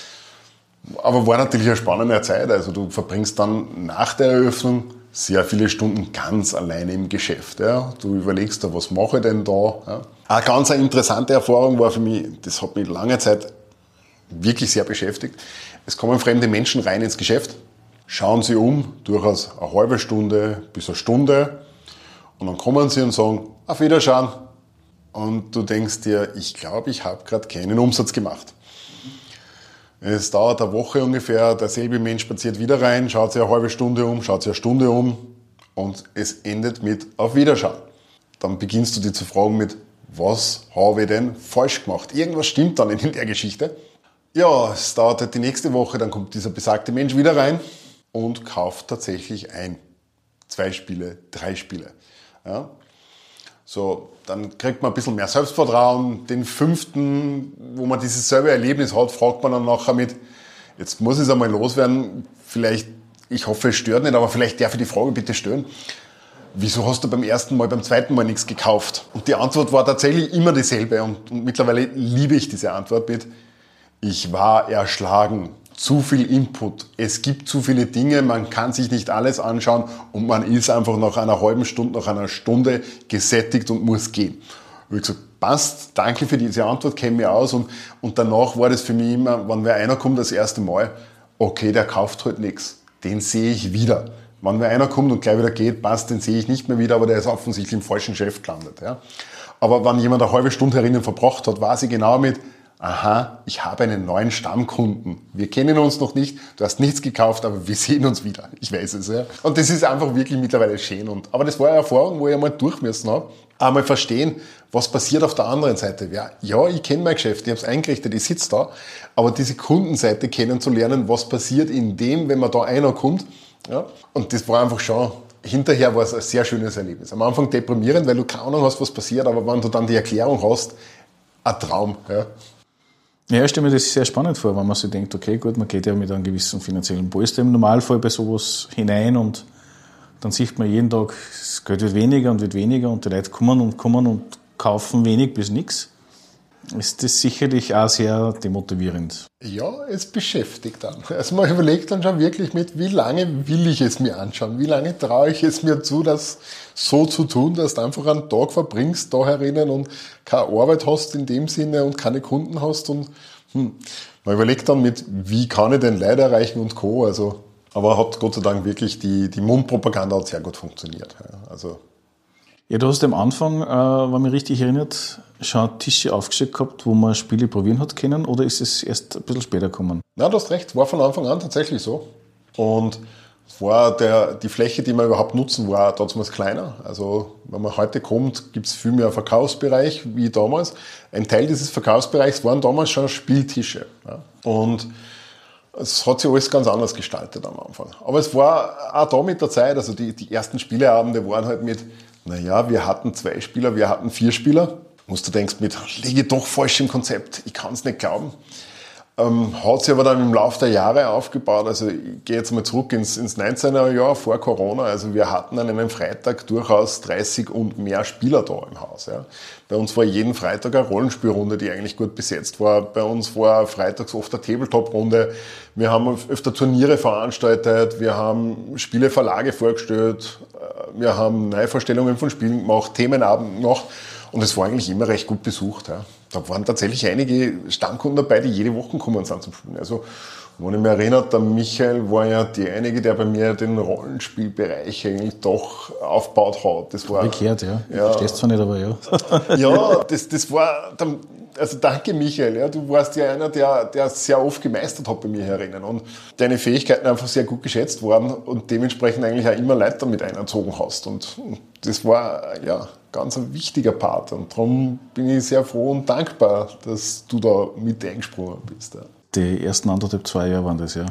[SPEAKER 3] Aber war natürlich eine spannende Zeit. Also du verbringst dann nach der Eröffnung sehr viele Stunden ganz alleine im Geschäft. Ja. Du überlegst da, was mache ich denn da? Ja. Eine ganz interessante Erfahrung war für mich, das hat mich lange Zeit wirklich sehr beschäftigt. Es kommen fremde Menschen rein ins Geschäft, schauen sie um, durchaus eine halbe Stunde bis eine Stunde und dann kommen sie und sagen, auf Wiederschauen. Und du denkst dir, ich glaube, ich habe gerade keinen Umsatz gemacht. Es dauert eine Woche ungefähr, derselbe Mensch spaziert wieder rein, schaut sich eine halbe Stunde um, schaut sich eine Stunde um und es endet mit auf Wiederschauen. Dann beginnst du dich zu fragen mit, was habe ich denn falsch gemacht? Irgendwas stimmt dann in der Geschichte. Ja, es dauert halt die nächste Woche, dann kommt dieser besagte Mensch wieder rein und kauft tatsächlich ein. 2 Spiele, 3 Spiele. Ja. So, dann kriegt man ein bisschen mehr Selbstvertrauen. Den 5., wo man dieses selbe Erlebnis hat, fragt man dann nachher mit, jetzt muss ich es einmal loswerden, vielleicht, ich hoffe, es stört nicht, aber vielleicht darf ich die Frage bitte stellen. Wieso hast du beim 1. Mal, beim 2. Mal nichts gekauft? Und die Antwort war tatsächlich immer dieselbe und mittlerweile liebe ich diese Antwort mit, ich war erschlagen. Zu viel Input. Es gibt zu viele Dinge, man kann sich nicht alles anschauen und man ist einfach nach einer halben Stunde, nach einer Stunde gesättigt und muss gehen. Und ich gesagt, passt, danke für diese Antwort, kenne mich aus und danach war das für mich immer, wenn wer einer kommt das erste Mal, okay, der kauft halt nichts, den sehe ich wieder. Wenn wer einer kommt und gleich wieder geht, passt, den sehe ich nicht mehr wieder, aber der ist offensichtlich im falschen Geschäft gelandet. Ja. Aber wenn jemand eine halbe Stunde herinnen verbracht hat, weiß ich genau mit, aha, ich habe einen neuen Stammkunden. Wir kennen uns noch nicht, du hast nichts gekauft, aber wir sehen uns wieder. Ich weiß es, ja. Und das ist einfach wirklich mittlerweile schön. Aber das war eine Erfahrung, wo ich einmal durch müssen habe. Einmal verstehen, was passiert auf der anderen Seite. Ja, ich kenne mein Geschäft, ich habe es eingerichtet, ich sitze da. Aber diese Kundenseite kennenzulernen, was passiert in dem, wenn man da einer kommt. Ja. Und das war einfach schon, hinterher war es ein sehr schönes Erlebnis. Am Anfang deprimierend, weil du keine Ahnung hast, was passiert, aber wenn du dann die Erklärung hast, ein Traum. Ja.
[SPEAKER 1] Ja, ich stelle mir das sehr spannend vor, wenn man sich denkt, okay, gut, man geht ja mit einem gewissen finanziellen Polster im Normalfall bei sowas hinein und dann sieht man jeden Tag, das Geld wird weniger und die Leute kommen und kaufen wenig bis nichts. Ist das sicherlich auch sehr demotivierend.
[SPEAKER 3] Ja, es beschäftigt dann. Also man überlegt dann schon wirklich mit, wie lange will ich es mir anschauen? Wie lange traue ich es mir zu, das so zu tun, dass du einfach einen Tag verbringst da herinnen und keine Arbeit hast in dem Sinne und keine Kunden hast und man überlegt dann mit, wie kann ich denn Leute erreichen und Co. Also, aber hat Gott sei Dank wirklich die Mundpropaganda hat sehr gut funktioniert. Also
[SPEAKER 1] ja, du hast am Anfang, wenn man mich richtig erinnert, schon Tische aufgestellt gehabt, wo man Spiele probieren hat können, oder ist es erst ein bisschen später gekommen?
[SPEAKER 3] Na, du hast recht, war von Anfang an tatsächlich so. Und Die Fläche, die wir überhaupt nutzen, war damals kleiner. Also wenn man heute kommt, gibt es viel mehr Verkaufsbereich wie damals. Ein Teil dieses Verkaufsbereichs waren damals schon Spieltische. Ja. Und es hat sich alles ganz anders gestaltet am Anfang. Aber es war auch da mit der Zeit, also die ersten Spieleabende waren halt mit, wir hatten 2 Spieler, wir hatten 4 Spieler. Wo du denkst, liege ich doch falsch im Konzept, ich kann es nicht glauben. Hat sich aber dann im Laufe der Jahre aufgebaut. Also ich gehe jetzt mal zurück ins 19er Jahr vor Corona. Also wir hatten an einem Freitag durchaus 30 und mehr Spieler da im Haus. Ja. Bei uns war jeden Freitag eine Rollenspielrunde, die eigentlich gut besetzt war. Bei uns war freitags oft eine Tabletop-Runde. Wir haben öfter Turniere veranstaltet. Wir haben Spieleverlage vorgestellt. Wir haben Neuvorstellungen von Spielen gemacht, Themenabend gemacht. Und es war eigentlich immer recht gut besucht. Ja. Da waren tatsächlich einige Stammkunden dabei, die jede Woche gekommen sind zum Spielen. Also, wenn ich mich erinnere, der Michael war ja derjenige, der bei mir den Rollenspielbereich eigentlich doch aufgebaut hat. Das war
[SPEAKER 1] umgekehrt, ja. Verstehst zwar nicht, aber ja.
[SPEAKER 3] Ja, das war, also danke Michael, ja. Du warst ja einer, der sehr oft gemeistert hat bei mir herinnen und deine Fähigkeiten einfach sehr gut geschätzt worden und dementsprechend eigentlich auch immer Leute damit eingezogen hast. Und das war, ganz ein wichtiger Part und darum bin ich sehr froh und dankbar, dass du da mit eingesprungen bist. Ja.
[SPEAKER 1] Die ersten 1,5-2 Jahre waren das, ja.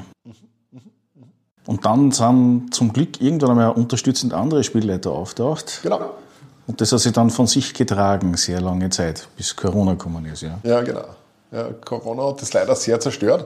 [SPEAKER 1] Und dann sind zum Glück irgendwann einmal unterstützend andere Spielleiter auftaucht.
[SPEAKER 3] Genau.
[SPEAKER 1] Und das hat sich dann von sich getragen, sehr lange Zeit, bis Corona gekommen ist, ja.
[SPEAKER 3] Ja, genau. Ja, Corona hat das leider sehr zerstört.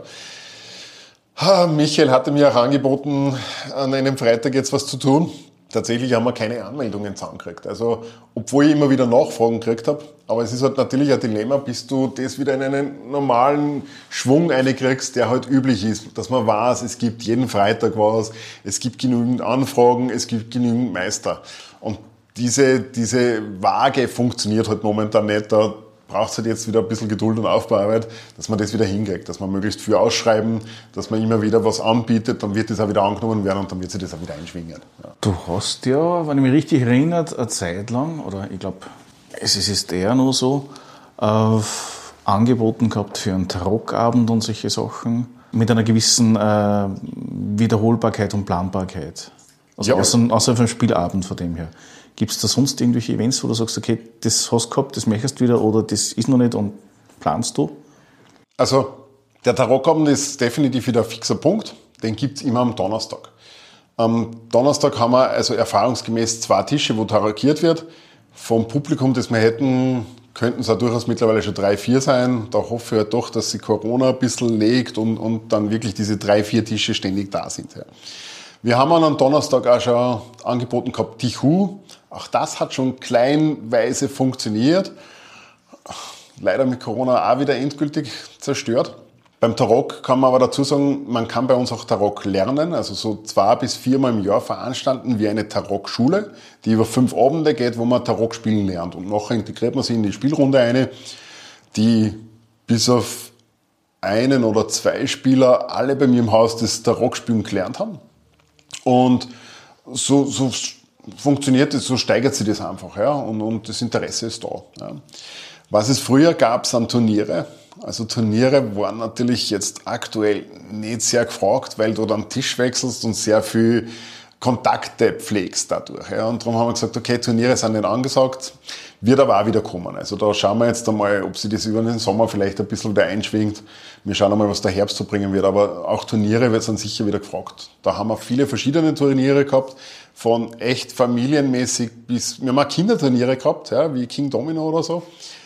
[SPEAKER 3] Michael hatte mir auch angeboten, an einem Freitag jetzt was zu tun. Tatsächlich haben wir keine Anmeldungen zusammengekriegt. Also, obwohl ich immer wieder Nachfragen gekriegt habe. Aber es ist halt natürlich ein Dilemma, bis du das wieder in einen normalen Schwung reinkriegst, der halt üblich ist. Dass man weiß, es gibt jeden Freitag was, es gibt genügend Anfragen, es gibt genügend Meister. Und diese Waage funktioniert halt momentan nicht. Da braucht es halt jetzt wieder ein bisschen Geduld und Aufbauarbeit, dass man das wieder hinkriegt, dass man möglichst viel ausschreiben, dass man immer wieder was anbietet, dann wird das auch wieder angenommen werden und dann wird sich das auch wieder einschwingen. Ja.
[SPEAKER 1] Du hast ja, wenn ich mich richtig erinnere, eine Zeit lang, oder ich glaube, es ist eher noch so, angeboten gehabt für einen Tarockabend und solche Sachen mit einer gewissen Wiederholbarkeit und Planbarkeit. Also außer vom Spielabend von dem her. Gibt es da sonst irgendwelche Events, wo du sagst, okay, das hast du gehabt, das möchtest du wieder oder das ist noch nicht und planst du?
[SPEAKER 3] Also der Tarockabend ist definitiv wieder ein fixer Punkt. Den gibt es immer am Donnerstag. Am Donnerstag haben wir also erfahrungsgemäß 2 Tische, wo tarockiert wird. Vom Publikum, das wir hätten, könnten es auch durchaus mittlerweile schon 3, 4 sein. Da hoffe ich halt doch, dass sich Corona ein bisschen legt und dann wirklich diese 3, 4 Tische ständig da sind. Ja. Wir haben am Donnerstag auch schon angeboten gehabt, Tichu. Auch das hat schon kleinweise funktioniert. Leider mit Corona auch wieder endgültig zerstört. Beim Tarock kann man aber dazu sagen, man kann bei uns auch Tarock lernen. Also so 2 bis 4 Mal im Jahr veranstalten wir eine Tarock-Schule, die über 5 Abende geht, wo man Tarock spielen lernt. Und nachher integriert man sie in die Spielrunde eine, die bis auf 1 oder 2 Spieler alle bei mir im Haus das Tarock-Spielen gelernt haben. Und so funktioniert es, so steigert sich das einfach, ja, und das Interesse ist da. Ja. Was es früher gab, sind Turniere. Also Turniere waren natürlich jetzt aktuell nicht sehr gefragt, weil du dann Tisch wechselst und sehr viel Kontakte pflegst dadurch. Ja. Und darum haben wir gesagt, okay, Turniere sind nicht angesagt, wird aber auch wieder kommen. Also da schauen wir jetzt einmal, ob sich das über den Sommer vielleicht ein bisschen wieder einschwingt. Wir schauen einmal, was der Herbst so bringen wird. Aber auch Turniere sind sicher wieder gefragt. Da haben wir viele verschiedene Turniere gehabt, von echt familienmäßig bis, wir haben auch Kinderturniere gehabt, ja, wie King Domino oder so.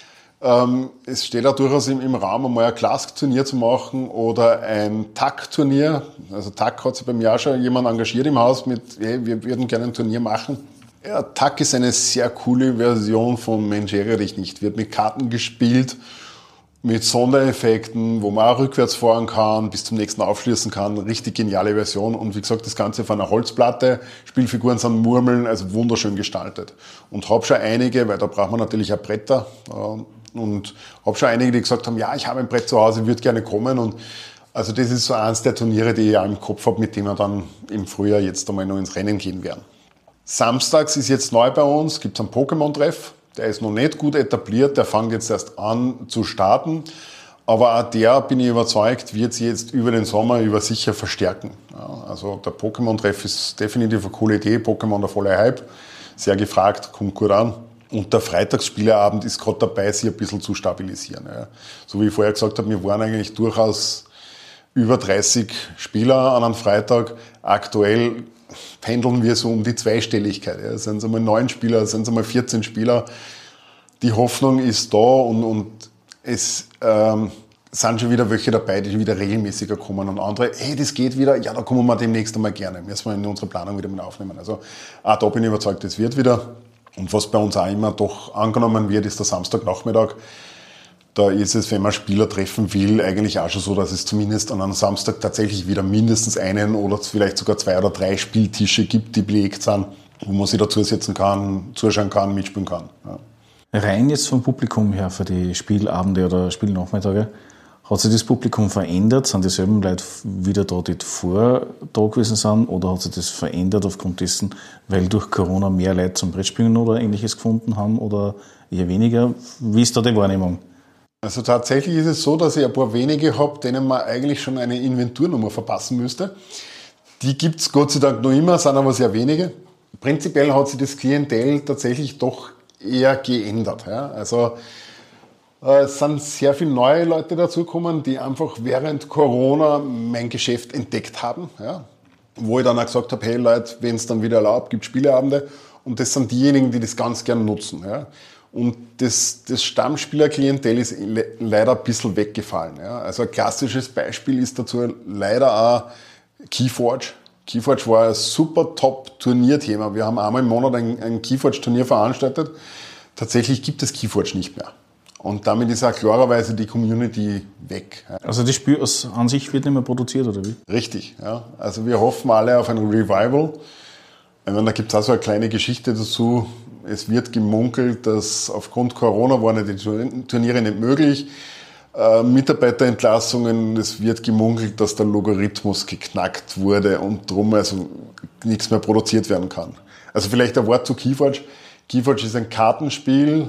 [SPEAKER 3] Es steht auch durchaus im Raum, einmal ein Clask-Turnier zu machen oder ein TAC-Turnier. Also TAC hat sich bei mir auch schon jemand engagiert im Haus mit, hey, wir würden gerne ein Turnier machen. Ja, TAC ist eine sehr coole Version von Mensch ärgere dich nicht. Wird mit Karten gespielt, mit Sondereffekten, wo man auch rückwärts fahren kann, bis zum nächsten aufschließen kann. Richtig geniale Version. Und wie gesagt, das Ganze auf einer Holzplatte. Spielfiguren sind Murmeln, also wunderschön gestaltet. Und habe schon einige, weil da braucht man natürlich auch Bretter. Und habe schon einige, die gesagt haben, ja, ich habe ein Brett zu Hause, würde gerne kommen. Und also das ist so eins der Turniere, die ich auch im Kopf habe, mit denen wir dann im Frühjahr jetzt einmal noch ins Rennen gehen werden. Samstags ist jetzt neu bei uns, gibt es einen Pokémon-Treff. Der ist noch nicht gut etabliert, der fängt jetzt erst an zu starten. Aber auch der, bin ich überzeugt, wird sich jetzt über den Sommer sicher verstärken. Ja, also der Pokémon-Treff ist definitiv eine coole Idee. Pokémon der volle Hype. Sehr gefragt, kommt gut an. Und der Freitagsspielerabend ist gerade dabei, sich ein bisschen zu stabilisieren. Ja. So wie ich vorher gesagt habe, wir waren eigentlich durchaus über 30 Spieler an einem Freitag. Aktuell pendeln wir so um die Zweistelligkeit. Ja. Sind es einmal 9 Spieler, sind es einmal 14 Spieler. Die Hoffnung ist da und es sind schon wieder welche dabei, die wieder regelmäßiger kommen und andere, hey, das geht wieder, ja, da kommen wir demnächst einmal gerne. Müssen wir in unsere Planung wieder mit aufnehmen. Also auch da bin ich überzeugt, das wird wieder. Und was bei uns auch immer doch angenommen wird, ist der Samstagnachmittag. Da ist es, wenn man Spieler treffen will, eigentlich auch schon so, dass es zumindest an einem Samstag tatsächlich wieder mindestens einen oder vielleicht sogar 2 oder 3 Spieltische gibt, die belegt sind, wo man sich dazusetzen kann, zuschauen kann, mitspielen kann. Ja.
[SPEAKER 1] Rein jetzt vom Publikum her für die Spielabende oder Spielnachmittage, hat sich das Publikum verändert? Sind dieselben Leute wieder da, die vor da gewesen sind? Oder hat sich das verändert aufgrund dessen, weil durch Corona mehr Leute zum Brettspielen oder Ähnliches gefunden haben oder eher weniger? Wie ist da die Wahrnehmung?
[SPEAKER 3] Also tatsächlich ist es so, dass ich ein paar wenige habe, denen man eigentlich schon eine Inventurnummer verpassen müsste. Die gibt es Gott sei Dank noch immer, sind aber sehr wenige. Prinzipiell hat sich das Klientel tatsächlich doch eher geändert. Ja. Also es sind sehr viele neue Leute dazugekommen, die einfach während Corona mein Geschäft entdeckt haben. Ja. Wo ich dann auch gesagt habe, hey Leute, wenn es dann wieder erlaubt, gibt es Spieleabende. Und das sind diejenigen, die das ganz gern nutzen. Ja. Und das Stammspielerklientel ist leider ein bisschen weggefallen. Ja. Also ein klassisches Beispiel ist dazu leider auch Keyforge. Keyforge war ein super Top-Turnierthema. Wir haben einmal im Monat ein Keyforge-Turnier veranstaltet. Tatsächlich gibt es Keyforge nicht mehr. Und damit ist auch klarerweise die Community weg.
[SPEAKER 1] Also das Spiel an sich wird nicht mehr produziert, oder wie?
[SPEAKER 3] Richtig, ja. Also wir hoffen alle auf ein Revival. Ich meine, da gibt es auch so eine kleine Geschichte dazu. Es wird gemunkelt, dass aufgrund Corona waren die Turniere nicht möglich. Mitarbeiterentlassungen, es wird gemunkelt, dass der Logarithmus geknackt wurde und drum also nichts mehr produziert werden kann. Also vielleicht ein Wort zu Keyforge. Keyforge ist ein Kartenspiel,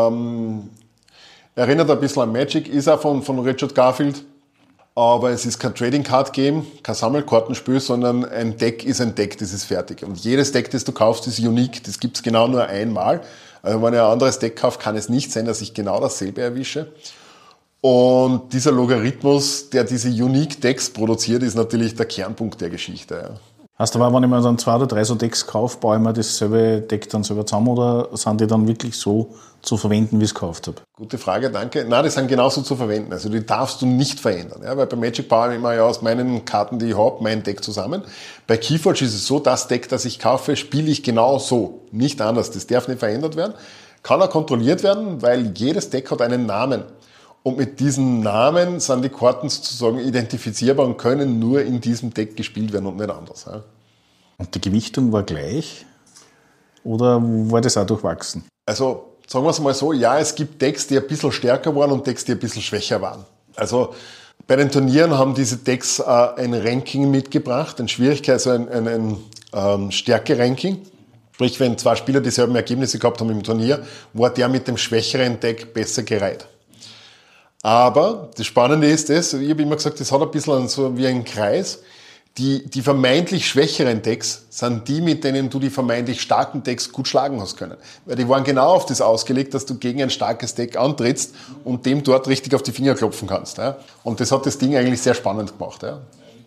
[SPEAKER 3] erinnert ein bisschen an Magic, ist auch von Richard Garfield, aber es ist kein Trading Card Game, kein Sammelkartenspiel, sondern ein Deck ist ein Deck, das ist fertig. Und jedes Deck, das du kaufst, ist unique, das gibt's genau nur einmal. Also wenn ich ein anderes Deck kaufe, kann es nicht sein, dass ich genau dasselbe erwische. Und dieser Logarithmus, der diese Unique Decks produziert, ist natürlich der Kernpunkt der Geschichte. Ja.
[SPEAKER 1] Heißt aber, wenn ich mir dann 2 oder 3 so Decks kaufe, baue ich mir dasselbe Deck dann selber zusammen oder sind die dann wirklich so zu verwenden, wie ich es gekauft habe?
[SPEAKER 3] Gute Frage, danke. Nein, die sind genauso zu verwenden. Also die darfst du nicht verändern. Ja, weil bei Magic baue ich immer ja aus meinen Karten, die ich habe, mein Deck zusammen. Bei Keyforge ist es so, das Deck, das ich kaufe, spiele ich genau so. Nicht anders. Das darf nicht verändert werden. Kann auch kontrolliert werden, weil jedes Deck hat einen Namen. Und mit diesem Namen sind die Karten sozusagen identifizierbar und können nur in diesem Deck gespielt werden und nicht anders. Ja.
[SPEAKER 1] Und die Gewichtung war gleich? Oder war das auch durchwachsen?
[SPEAKER 3] Also sagen wir es mal so, ja, es gibt Decks, die ein bisschen stärker waren und Decks, die ein bisschen schwächer waren. Also bei den Turnieren haben diese Decks ein Ranking mitgebracht, ein Schwierigkeits-, also ein Stärke-Ranking. Sprich, wenn 2 Spieler dieselben Ergebnisse gehabt haben im Turnier, war der mit dem schwächeren Deck besser gereiht. Aber das Spannende ist das, ich habe immer gesagt, das hat ein bisschen so wie ein Kreis. Die vermeintlich schwächeren Decks sind die, mit denen du die vermeintlich starken Decks gut schlagen hast können. Weil die waren genau auf das ausgelegt, dass du gegen ein starkes Deck antrittst und dem dort richtig auf die Finger klopfen kannst. Ja. Und das hat das Ding eigentlich sehr spannend gemacht. Ja.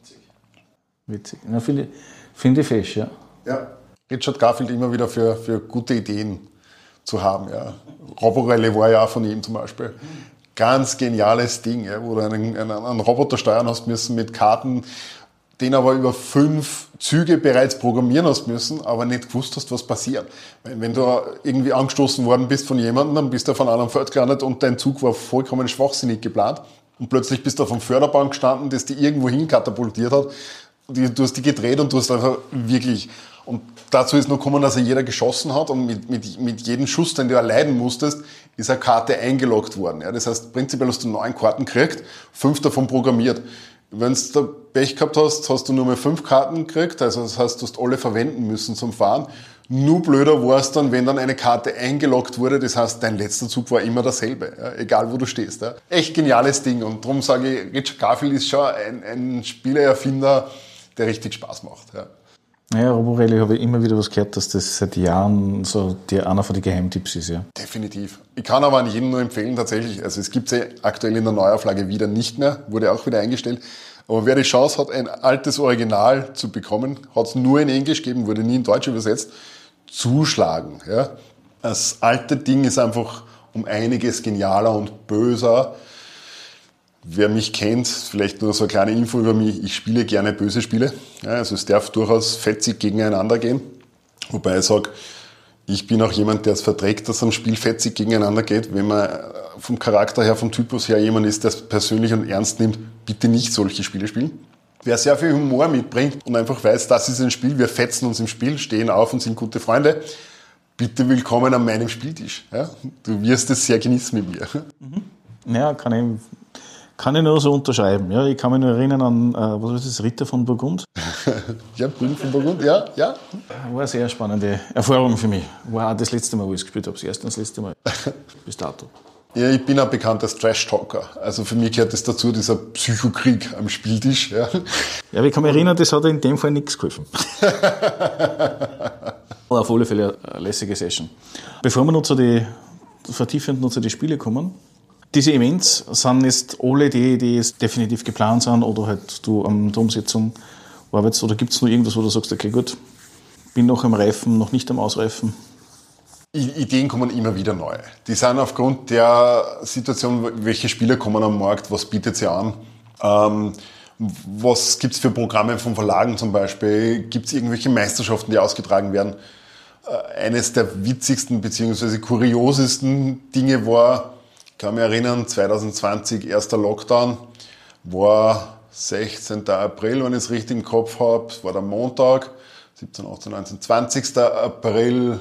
[SPEAKER 1] Witzig. Na, finde ich fesch, ja.
[SPEAKER 3] Ja. Richard Garfield immer wieder für gute Ideen zu haben. Ja. Roborelle war ja auch von ihm zum Beispiel. Ganz geniales Ding, ja, wo du einen Roboter steuern hast müssen mit Karten, den aber über 5 Züge bereits programmieren hast müssen, aber nicht gewusst hast, was passiert. Wenn du irgendwie angestoßen worden bist von jemandem, dann bist du auf einem anderen Feld gelandet und dein Zug war vollkommen schwachsinnig geplant und plötzlich bist du auf einem Förderband gestanden, das dich irgendwo hin katapultiert hat. Du hast die gedreht und du hast einfach wirklich... Und dazu ist nur gekommen, dass jeder geschossen hat und mit jedem Schuss, den du erleiden musstest, ist eine Karte eingeloggt worden. Ja, das heißt, prinzipiell hast du 9 Karten gekriegt, 5 davon programmiert. Wenn du Pech gehabt hast, hast du nur mal 5 Karten gekriegt, also das heißt, du hast alle verwenden müssen zum Fahren. Nur blöder war es dann, wenn dann eine Karte eingeloggt wurde. Das heißt, dein letzter Zug war immer derselbe, ja, egal wo du stehst. Ja. Echt geniales Ding. Und darum sage ich, Richard Garfield ist schon ein Spieleerfinder, der richtig Spaß macht. Ja.
[SPEAKER 1] Naja, Roborally habe ich immer wieder was gehört, dass das seit Jahren so einer von den Geheimtipps ist. Ja.
[SPEAKER 3] Definitiv. Ich kann aber an jedem nur empfehlen, tatsächlich. Also es gibt es aktuell in der Neuauflage wieder nicht mehr, wurde auch wieder eingestellt. Aber wer die Chance hat, ein altes Original zu bekommen, hat es nur in Englisch gegeben, wurde nie in Deutsch übersetzt, zuschlagen. Ja. Das alte Ding ist einfach um einiges genialer und böser. Wer mich kennt, vielleicht nur so eine kleine Info über mich, ich spiele gerne böse Spiele. Ja, also es darf durchaus fetzig gegeneinander gehen. Wobei ich sage, ich bin auch jemand, der es verträgt, dass ein Spiel fetzig gegeneinander geht. Wenn man vom Charakter her, vom Typus her jemand ist, der es persönlich und ernst nimmt, bitte nicht solche Spiele spielen. Wer sehr viel Humor mitbringt und einfach weiß, das ist ein Spiel, wir fetzen uns im Spiel, stehen auf und sind gute Freunde, bitte willkommen an meinem Spieltisch. Ja? Du wirst es sehr genießen mit mir.
[SPEAKER 1] Ja, kann ich nur so unterschreiben. Ja, ich kann mich nur erinnern an, was war das, Ritter von Burgund?
[SPEAKER 3] Ja, König von Burgund, ja.
[SPEAKER 1] War eine sehr spannende Erfahrung für mich. War auch das letzte Mal, wo ich es gespielt habe. Das erste und das letzte Mal. Bis dato.
[SPEAKER 3] Ja, ich bin auch bekannt als Trash-Talker. Also für mich gehört das dazu, dieser Psychokrieg am Spieltisch. Ja,
[SPEAKER 1] ja, ich kann mich erinnern, das hat in dem Fall nichts geholfen. Aber auf alle Fälle eine lässige Session. Bevor wir noch vertiefend noch zu den Spielen kommen, diese Events sind jetzt alle die jetzt definitiv geplant sind oder halt du an der Umsetzung arbeitest, oder gibt es noch irgendwas, wo du sagst, okay gut, bin noch am Reifen, noch nicht am Ausreifen?
[SPEAKER 3] Ideen kommen immer wieder neu. Die sind aufgrund der Situation, welche Spieler kommen am Markt, was bietet sie an, was gibt es für Programme von Verlagen zum Beispiel, gibt es irgendwelche Meisterschaften, die ausgetragen werden. Eines der witzigsten bzw. kuriosesten Dinge war, ich kann mich erinnern, 2020, erster Lockdown, war 16. April, wenn ich es richtig im Kopf habe, das war der Montag, 17, 18, 19, 20. April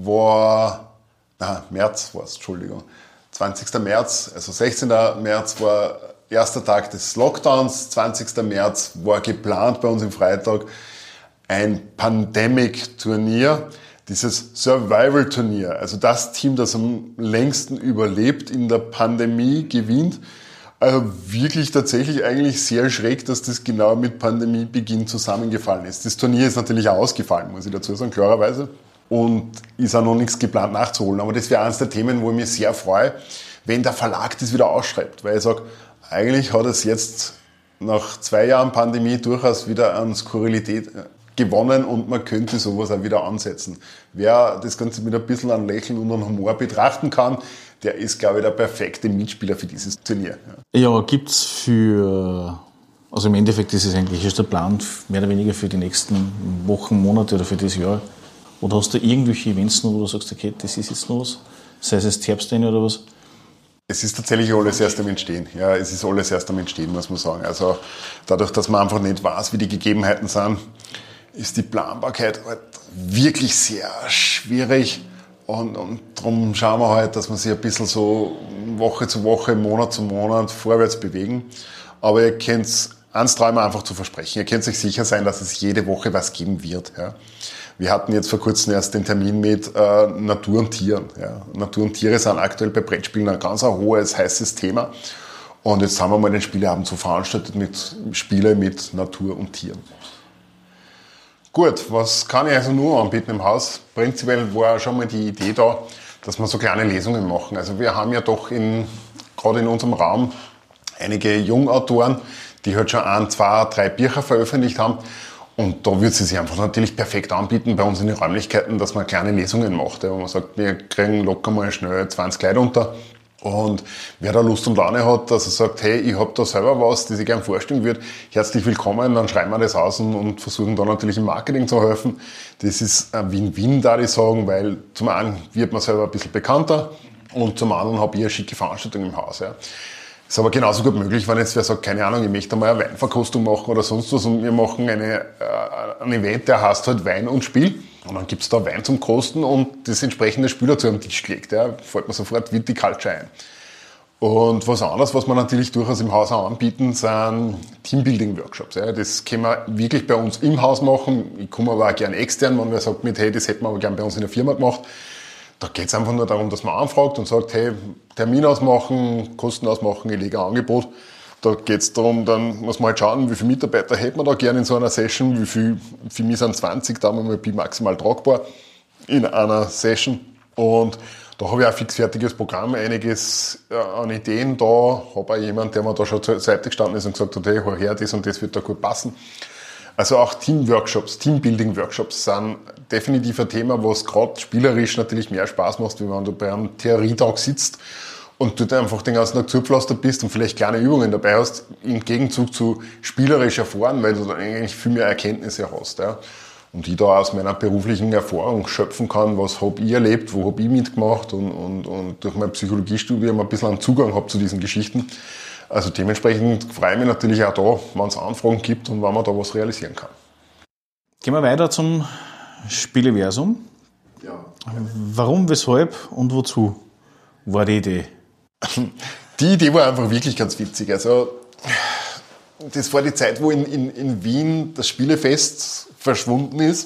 [SPEAKER 3] März war es, Entschuldigung. 20. März, also 16. März war erster Tag des Lockdowns, 20. März war geplant bei uns im Freitag ein Pandemic-Turnier, dieses Survival-Turnier, also das Team, das am längsten überlebt in der Pandemie, gewinnt. Also wirklich tatsächlich eigentlich sehr schräg, dass das genau mit Pandemiebeginn zusammengefallen ist. Das Turnier ist natürlich auch ausgefallen, muss ich dazu sagen, klarerweise. Und ist auch noch nichts geplant nachzuholen. Aber das wäre eines der Themen, wo ich mich sehr freue, wenn der Verlag das wieder ausschreibt. Weil ich sage, eigentlich hat es jetzt nach 2 Jahren Pandemie durchaus wieder an Skurrilität gewonnen und man könnte sowas auch wieder ansetzen. Wer das Ganze mit ein bisschen an Lächeln und an Humor betrachten kann, der ist, glaube ich, der perfekte Mitspieler für dieses Turnier.
[SPEAKER 1] Ja, gibt's also im Endeffekt ist es eigentlich erst der Plan, mehr oder weniger für die nächsten Wochen, Monate oder für dieses Jahr. Oder hast du irgendwelche Events noch, wo du sagst, okay, das ist jetzt noch was? Sei es jetzt Herbstende oder was?
[SPEAKER 3] Es ist tatsächlich alles erst am Entstehen. Ja, es ist alles erst am Entstehen, muss man sagen. Also dadurch, dass man einfach nicht weiß, wie die Gegebenheiten sind, ist die Planbarkeit halt wirklich sehr schwierig. Und darum schauen wir halt, dass wir sich ein bisschen so Woche zu Woche, Monat zu Monat vorwärts bewegen. Aber ihr könnt eins trauen wir einfach zu versprechen. Ihr könnt euch sicher sein, dass es jede Woche was geben wird. Ja. Wir hatten jetzt vor kurzem erst den Termin mit Natur und Tieren. Ja. Natur und Tiere sind aktuell bei Brettspielen ein ganz hohes, heißes Thema. Und jetzt haben wir mal den Spieleabend so veranstaltet mit Spiele mit Natur und Tieren. Gut, was kann ich also nur anbieten im Haus? Prinzipiell war schon mal die Idee da, dass wir so kleine Lesungen machen. Also wir haben ja doch gerade in unserem Raum einige Jungautoren, die halt schon 1, 2, 3 Bücher veröffentlicht haben. Und da würde es sich einfach natürlich perfekt anbieten bei uns in den Räumlichkeiten, dass man kleine Lesungen macht. Wo man sagt, wir kriegen locker mal schnell 20 Leute unter. Und wer da Lust und Laune hat, dass er sagt, hey, ich habe da selber was, das ich gerne vorstellen würde, herzlich willkommen, dann schreiben wir das aus und versuchen da natürlich im Marketing zu helfen. Das ist ein Win-Win, da ich sagen, weil zum einen wird man selber ein bisschen bekannter und zum anderen habe ich eine schicke Veranstaltung im Haus. Ja. Ist aber genauso gut möglich, wenn jetzt wer sagt, keine Ahnung, ich möchte mal eine Weinverkostung machen oder sonst was und wir machen ein Event, der heißt halt Wein und Spiel. Und dann gibt's da Wein zum Kosten und das entsprechende Spiel dazu am Tisch gelegt. Ja. Fällt mir sofort Viticulture ein. Und was anderes, was wir natürlich durchaus im Haus auch anbieten, sind Teambuilding-Workshops. Ja. Das können wir wirklich bei uns im Haus machen. Ich komme aber auch gerne extern, wenn wer sagt mit, hey, das hätten wir aber gerne bei uns in der Firma gemacht. Da geht es einfach nur darum, dass man anfragt und sagt, hey, Termin ausmachen, Kosten ausmachen, ich lege ein Angebot. Da geht es darum, dann muss man halt schauen, wie viele Mitarbeiter hätte man da gerne in so einer Session, wie viel, für mich sind 20, da haben wir mal maximal tragbar in einer Session. Und da habe ich auch ein fixfertiges Programm, einiges an Ideen da. Habe auch jemanden, der mir da schon zur Seite gestanden ist und gesagt hat, hey, hör her, das und das wird da gut passen. Also auch Team-Workshops, Teambuilding-Workshops sind definitiv ein Thema, was gerade spielerisch natürlich mehr Spaß macht, wie wenn du bei einem Theorietag sitzt und du einfach den ganzen Tag zugepflastert bist und vielleicht kleine Übungen dabei hast, im Gegenzug zu spielerisch erfahren, weil du dann eigentlich viel mehr Erkenntnisse hast. Ja. Und ich da aus meiner beruflichen Erfahrung schöpfen kann, was habe ich erlebt, wo habe ich mitgemacht und durch mein Psychologiestudium ein bisschen einen Zugang habe zu diesen Geschichten. Also dementsprechend freue ich mich natürlich auch da, wenn es Anfragen gibt und wenn man da was realisieren kann.
[SPEAKER 1] Gehen wir weiter zum Spieleversum.
[SPEAKER 3] Ja.
[SPEAKER 1] Warum, weshalb und wozu war die Idee?
[SPEAKER 3] Die Idee war einfach wirklich ganz witzig. Also das war die Zeit, wo in Wien das Spielefest verschwunden ist.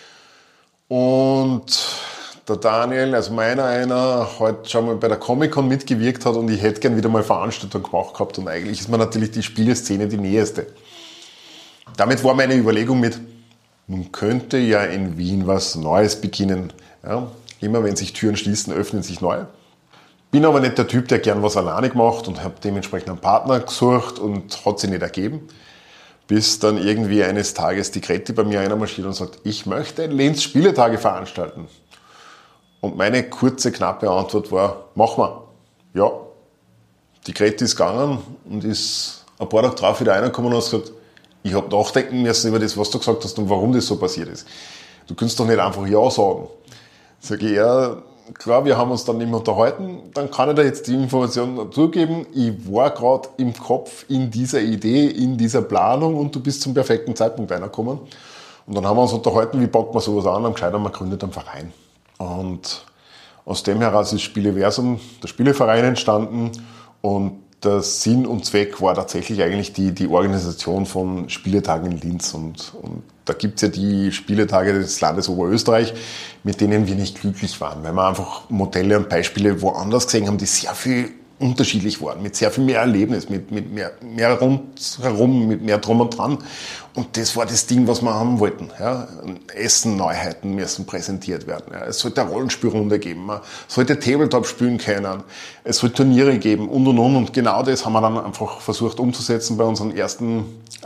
[SPEAKER 3] Und der Daniel, also einer heute schon mal bei der Comic-Con mitgewirkt hat und ich hätte gern wieder mal Veranstaltung gemacht gehabt und eigentlich ist mir natürlich die Spieleszene die näheste. Damit war meine Überlegung mit, man könnte ja in Wien was Neues beginnen. Ja, immer wenn sich Türen schließen, öffnen sich neue. Bin aber nicht der Typ, der gern was alleine macht und habe dementsprechend einen Partner gesucht und hat sich nicht ergeben. Bis dann irgendwie eines Tages die Greti bei mir reinmarschiert und sagt, ich möchte Lenz Spieletage veranstalten. Und meine kurze, knappe Antwort war, mach mal. Ja. Die Greti ist gegangen und ist ein paar Tage drauf wieder reingekommen und hat gesagt, ich habe nachdenken müssen über das, was du gesagt hast und warum das so passiert ist. Du kannst doch nicht einfach Ja sagen. Sag ich, ja, klar, wir haben uns dann nicht mehr unterhalten, dann kann ich dir jetzt die Information dazugeben. Ich war gerade im Kopf in dieser Idee, in dieser Planung und du bist zum perfekten Zeitpunkt reingekommen. Und dann haben wir uns unterhalten, wie packt man sowas an, am gescheiter man gründet einen Verein. Und aus dem heraus ist Spieleversum, der Spieleverein, entstanden und der Sinn und Zweck war tatsächlich eigentlich die Organisation von Spieletagen in Linz. Und da gibt's ja die Spieletage des Landes Oberösterreich, mit denen wir nicht glücklich waren, weil wir einfach Modelle und Beispiele woanders gesehen haben, die sehr viel unterschiedlich waren, mit sehr viel mehr Erlebnis, mit mehr rundherum, mit mehr drum und dran. Und das war das Ding, was wir haben wollten. Ja. Essen-Neuheiten müssen präsentiert werden. Ja. Es sollte eine Rollenspielrunde geben, man sollte Tabletop spielen können, es sollte Turniere geben und. Und genau das haben wir dann einfach versucht umzusetzen bei unseren ersten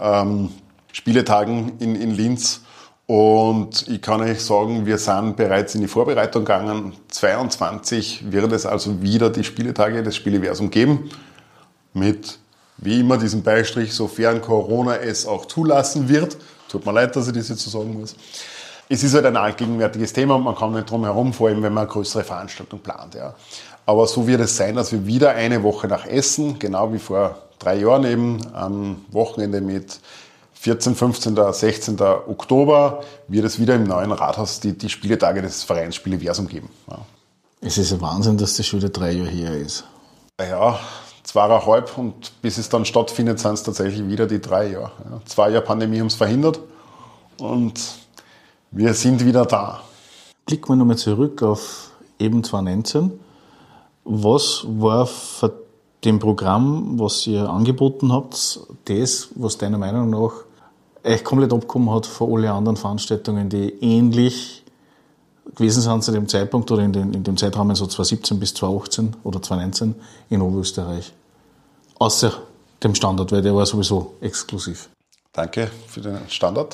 [SPEAKER 3] Spieletagen in Linz. Und ich kann euch sagen, wir sind bereits in die Vorbereitung gegangen. 22 wird es also wieder die Spieletage des Spieleversum geben. Mit, wie immer, diesem Beistrich, sofern Corona es auch zulassen wird. Tut mir leid, dass ich das jetzt so sagen muss. Es ist halt ein allgegenwärtiges Thema und man kann nicht drum herum, vor allem wenn man eine größere Veranstaltung plant. Ja. Aber so wird es sein, dass wir wieder eine Woche nach Essen, genau wie vor 3 Jahren eben, am Wochenende mit 14., 15., 16. Oktober wird es wieder im neuen Rathaus die Spieletage des Vereins Spieleversum geben. Ja.
[SPEAKER 1] Es ist ein Wahnsinn, dass das schon wieder 3 Jahre her ist.
[SPEAKER 3] Ja, 2,5 und bis es dann stattfindet, sind es tatsächlich wieder die 3 Jahre. Ja. 2 Jahre Pandemie haben es verhindert und wir sind wieder da.
[SPEAKER 1] Blicken wir nochmal zurück auf eben 2019. Was war für dem Programm, was ihr angeboten habt, das, was deiner Meinung nach euch komplett abgekommen hat von allen anderen Veranstaltungen, die ähnlich gewesen sind zu dem Zeitpunkt oder in dem Zeitrahmen so 2017 bis 2018 oder 2019 in Oberösterreich? Außer dem Standard, weil der war sowieso exklusiv.
[SPEAKER 3] Danke für den Standard.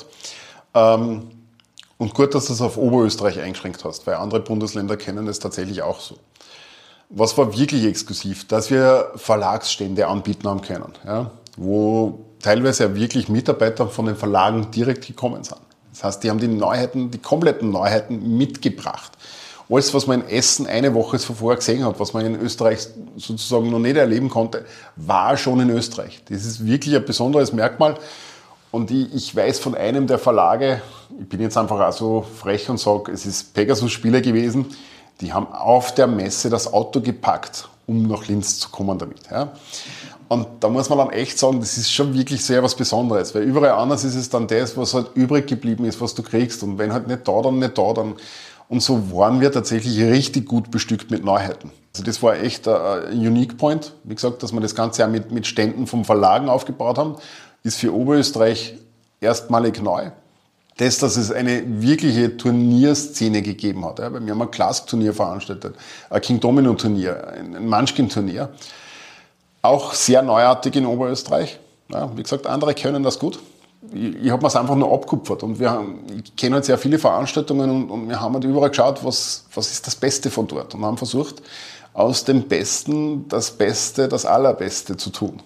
[SPEAKER 3] Und gut, dass du es auf Oberösterreich eingeschränkt hast, weil andere Bundesländer kennen das tatsächlich auch so. Was war wirklich exklusiv? Dass wir Verlagsstände anbieten haben können, ja, wo teilweise ja wirklich Mitarbeiter von den Verlagen direkt gekommen sind. Das heißt, die haben die kompletten Neuheiten mitgebracht. Alles, was man in Essen eine Woche zuvor gesehen hat, was man in Österreich sozusagen noch nicht erleben konnte, war schon in Österreich. Das ist wirklich ein besonderes Merkmal. Und ich weiß von einem der Verlage, ich bin jetzt einfach auch so frech und sage, es ist Pegasus Spiele gewesen, Die haben auf der Messe das Auto gepackt, um nach Linz zu kommen damit. Ja. Und da muss man dann echt sagen, das ist schon wirklich sehr was Besonderes, weil überall anders ist es dann das, was halt übrig geblieben ist, was du kriegst. Und wenn halt nicht da, dann nicht da, dann. Und so waren wir tatsächlich richtig gut bestückt mit Neuheiten. Also das war echt ein Unique Point. Wie gesagt, dass wir das Ganze auch mit Ständen vom Verlagen aufgebaut haben, ist für Oberösterreich erstmalig neu. Dass es eine wirkliche Turnierszene gegeben hat. Ja, weil wir haben ein Classic-Turnier veranstaltet, ein King Domino-Turnier, ein Munchkin-Turnier. Auch sehr neuartig in Oberösterreich. Ja, wie gesagt, andere können das gut. Ich habe mir es einfach nur abgekupfert. Und ich kenne halt sehr viele Veranstaltungen und wir haben halt überall geschaut, was ist das Beste von dort. Und haben versucht, aus dem Besten das Beste, das Allerbeste zu tun.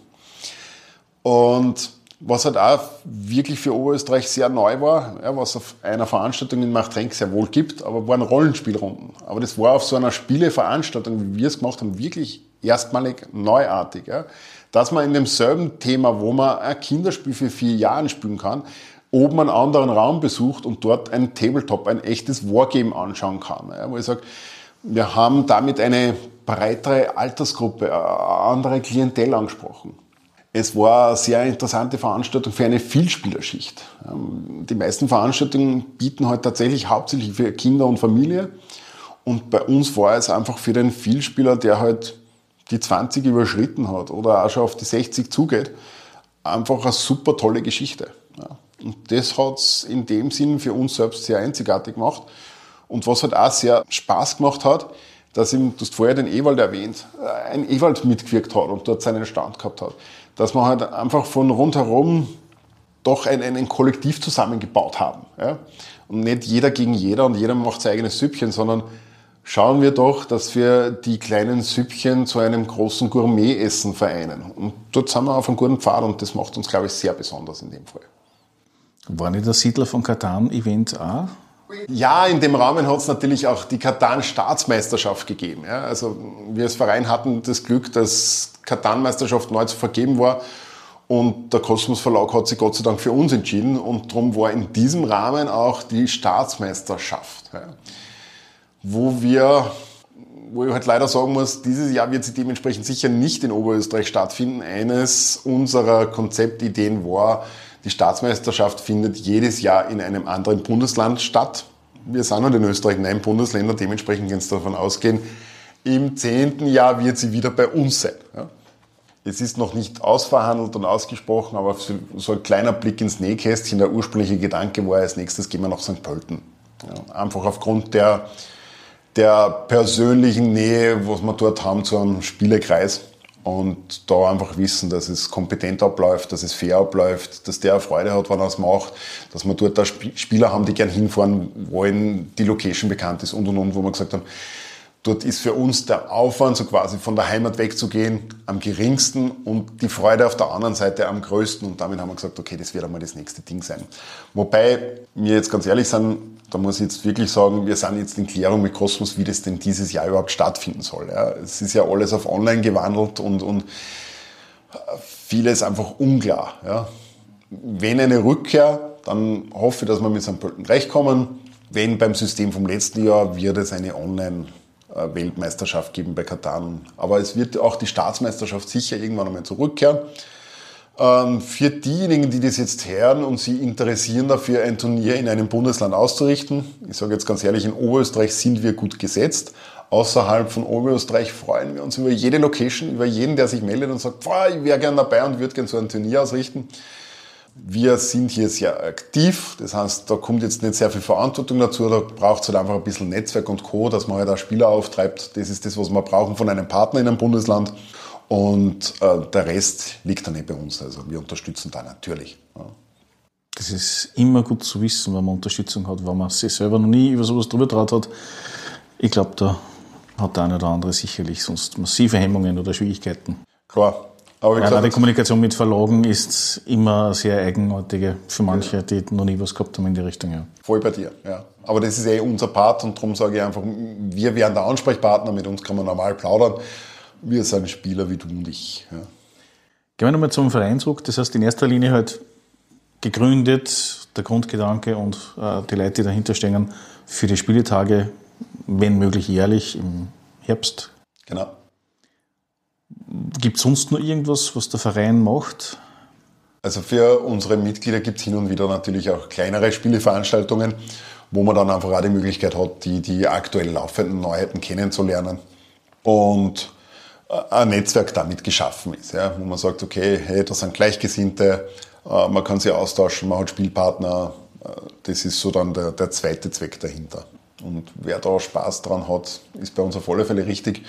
[SPEAKER 3] Und was halt auch wirklich für Oberösterreich sehr neu war, ja, was auf einer Veranstaltung in Machtrenk sehr wohl gibt, aber waren Rollenspielrunden. Aber das war auf so einer Spieleveranstaltung, wie wir es gemacht haben, wirklich erstmalig neuartig. Ja. Dass man in demselben Thema, wo man ein Kinderspiel für 4 Jahre spielen kann, oben einen anderen Raum besucht und dort ein Tabletop, ein echtes Wargame anschauen kann. Ja, wo ich sage, wir haben damit eine breitere Altersgruppe, eine andere Klientel angesprochen. Es war eine sehr interessante Veranstaltung für eine Vielspielerschicht. Die meisten Veranstaltungen bieten halt tatsächlich hauptsächlich für Kinder und Familie. Und bei uns war es einfach für den Vielspieler, der halt die 20 überschritten hat oder auch schon auf die 60 zugeht, einfach eine super tolle Geschichte. Und das hat es in dem Sinn für uns selbst sehr einzigartig gemacht. Und was halt auch sehr Spaß gemacht hat, dass ihm, du hast vorher den Ewald erwähnt, ein Ewald mitgewirkt hat und dort seinen Stand gehabt hat. Dass wir halt einfach von rundherum doch ein Kollektiv zusammengebaut haben. Ja? Und nicht jeder gegen jeder und jeder macht sein eigenes Süppchen, sondern schauen wir doch, dass wir die kleinen Süppchen zu einem großen Gourmet-Essen vereinen. Und dort sind wir auf einem guten Pfad und das macht uns, glaube ich, sehr besonders in dem Fall.
[SPEAKER 1] War nicht das Siedler von Katan-Event auch?
[SPEAKER 3] Ja, in dem Rahmen hat es natürlich auch die Katan-Staatsmeisterschaft gegeben. Ja, also wir als Verein hatten das Glück, dass Katan-Meisterschaft neu zu vergeben war und der Kosmos Verlag hat sich Gott sei Dank für uns entschieden und darum war in diesem Rahmen auch die Staatsmeisterschaft. Ja, wo ich halt leider sagen muss, dieses Jahr wird sie dementsprechend sicher nicht in Oberösterreich stattfinden. Eines unserer Konzeptideen war, die Staatsmeisterschaft findet jedes Jahr in einem anderen Bundesland statt. Wir sind halt in Österreich 9 Bundesländer, dementsprechend können Sie davon ausgehen, im 10. Jahr wird sie wieder bei uns sein. Ja. Es ist noch nicht ausverhandelt und ausgesprochen, aber so ein kleiner Blick ins Nähkästchen, der ursprüngliche Gedanke war, als nächstes gehen wir nach St. Pölten. Ja, einfach aufgrund der persönlichen Nähe, was wir dort haben zu einem Spielekreis. Und da einfach wissen, dass es kompetent abläuft, dass es fair abläuft, dass der Freude hat, wenn er es macht, dass wir dort auch Spieler haben, die gern hinfahren wollen, die Location bekannt ist und, wo wir gesagt haben, dort ist für uns der Aufwand, so quasi von der Heimat wegzugehen, am geringsten und die Freude auf der anderen Seite am größten. Und damit haben wir gesagt, okay, das wird einmal das nächste Ding sein. Wobei wir jetzt ganz ehrlich sind, da muss ich jetzt wirklich sagen, wir sind jetzt in Klärung mit Kosmos, wie das denn dieses Jahr überhaupt stattfinden soll. Ja, es ist ja alles auf online gewandelt und vieles einfach unklar. Ja. Wenn eine Rückkehr, dann hoffe ich, dass wir mit St. Pölten rechtkommen. Wenn beim System vom letzten Jahr, wird es eine Online-Weltmeisterschaft geben bei Katan. Aber es wird auch die Staatsmeisterschaft sicher irgendwann einmal zurückkehren. Für diejenigen, die das jetzt hören und sie interessieren dafür, ein Turnier in einem Bundesland auszurichten, ich sage jetzt ganz ehrlich, in Oberösterreich sind wir gut gesetzt. Außerhalb von Oberösterreich freuen wir uns über jede Location, über jeden, der sich meldet und sagt, ich wäre gern dabei und würde gern so ein Turnier ausrichten. Wir sind hier sehr aktiv, das heißt, da kommt jetzt nicht sehr viel Verantwortung dazu, da braucht es halt einfach ein bisschen Netzwerk und Co., dass man halt auch Spieler auftreibt. Das ist das, was wir brauchen von einem Partner in einem Bundesland. Und der Rest liegt dann nicht bei uns. Also wir unterstützen da natürlich. Ja.
[SPEAKER 1] Das ist immer gut zu wissen, wenn man Unterstützung hat, wenn man sich selber noch nie über sowas drüber getraut hat. Ich glaube, da hat der eine oder andere sicherlich sonst massive Hemmungen oder Schwierigkeiten.
[SPEAKER 3] Klar. Aber wie
[SPEAKER 1] gesagt, die Kommunikation mit Verlagen ist immer sehr eigenartige für manche, die noch nie was gehabt haben in die Richtung. Ja.
[SPEAKER 3] Voll bei dir, ja. Aber das ist unser Part und darum sage ich einfach, wir wären der Ansprechpartner, mit uns kann man normal plaudern. Wir sind Spieler wie du und ich. Ja.
[SPEAKER 1] Gehen wir nochmal zum Verein zurück. Das heißt, in erster Linie halt gegründet, der Grundgedanke und die Leute, die dahinter stehen, für die Spieletage wenn möglich jährlich im Herbst.
[SPEAKER 3] Genau.
[SPEAKER 1] Gibt es sonst noch irgendwas, was der Verein macht?
[SPEAKER 3] Also für unsere Mitglieder gibt es hin und wieder natürlich auch kleinere Spieleveranstaltungen, wo man dann einfach auch die Möglichkeit hat, die aktuell laufenden Neuheiten kennenzulernen und ein Netzwerk damit geschaffen ist, ja, wo man sagt, okay, hey, das sind Gleichgesinnte, man kann sich austauschen, man hat Spielpartner, das ist so dann der zweite Zweck dahinter. Und wer da Spaß dran hat, ist bei uns auf alle Fälle richtig.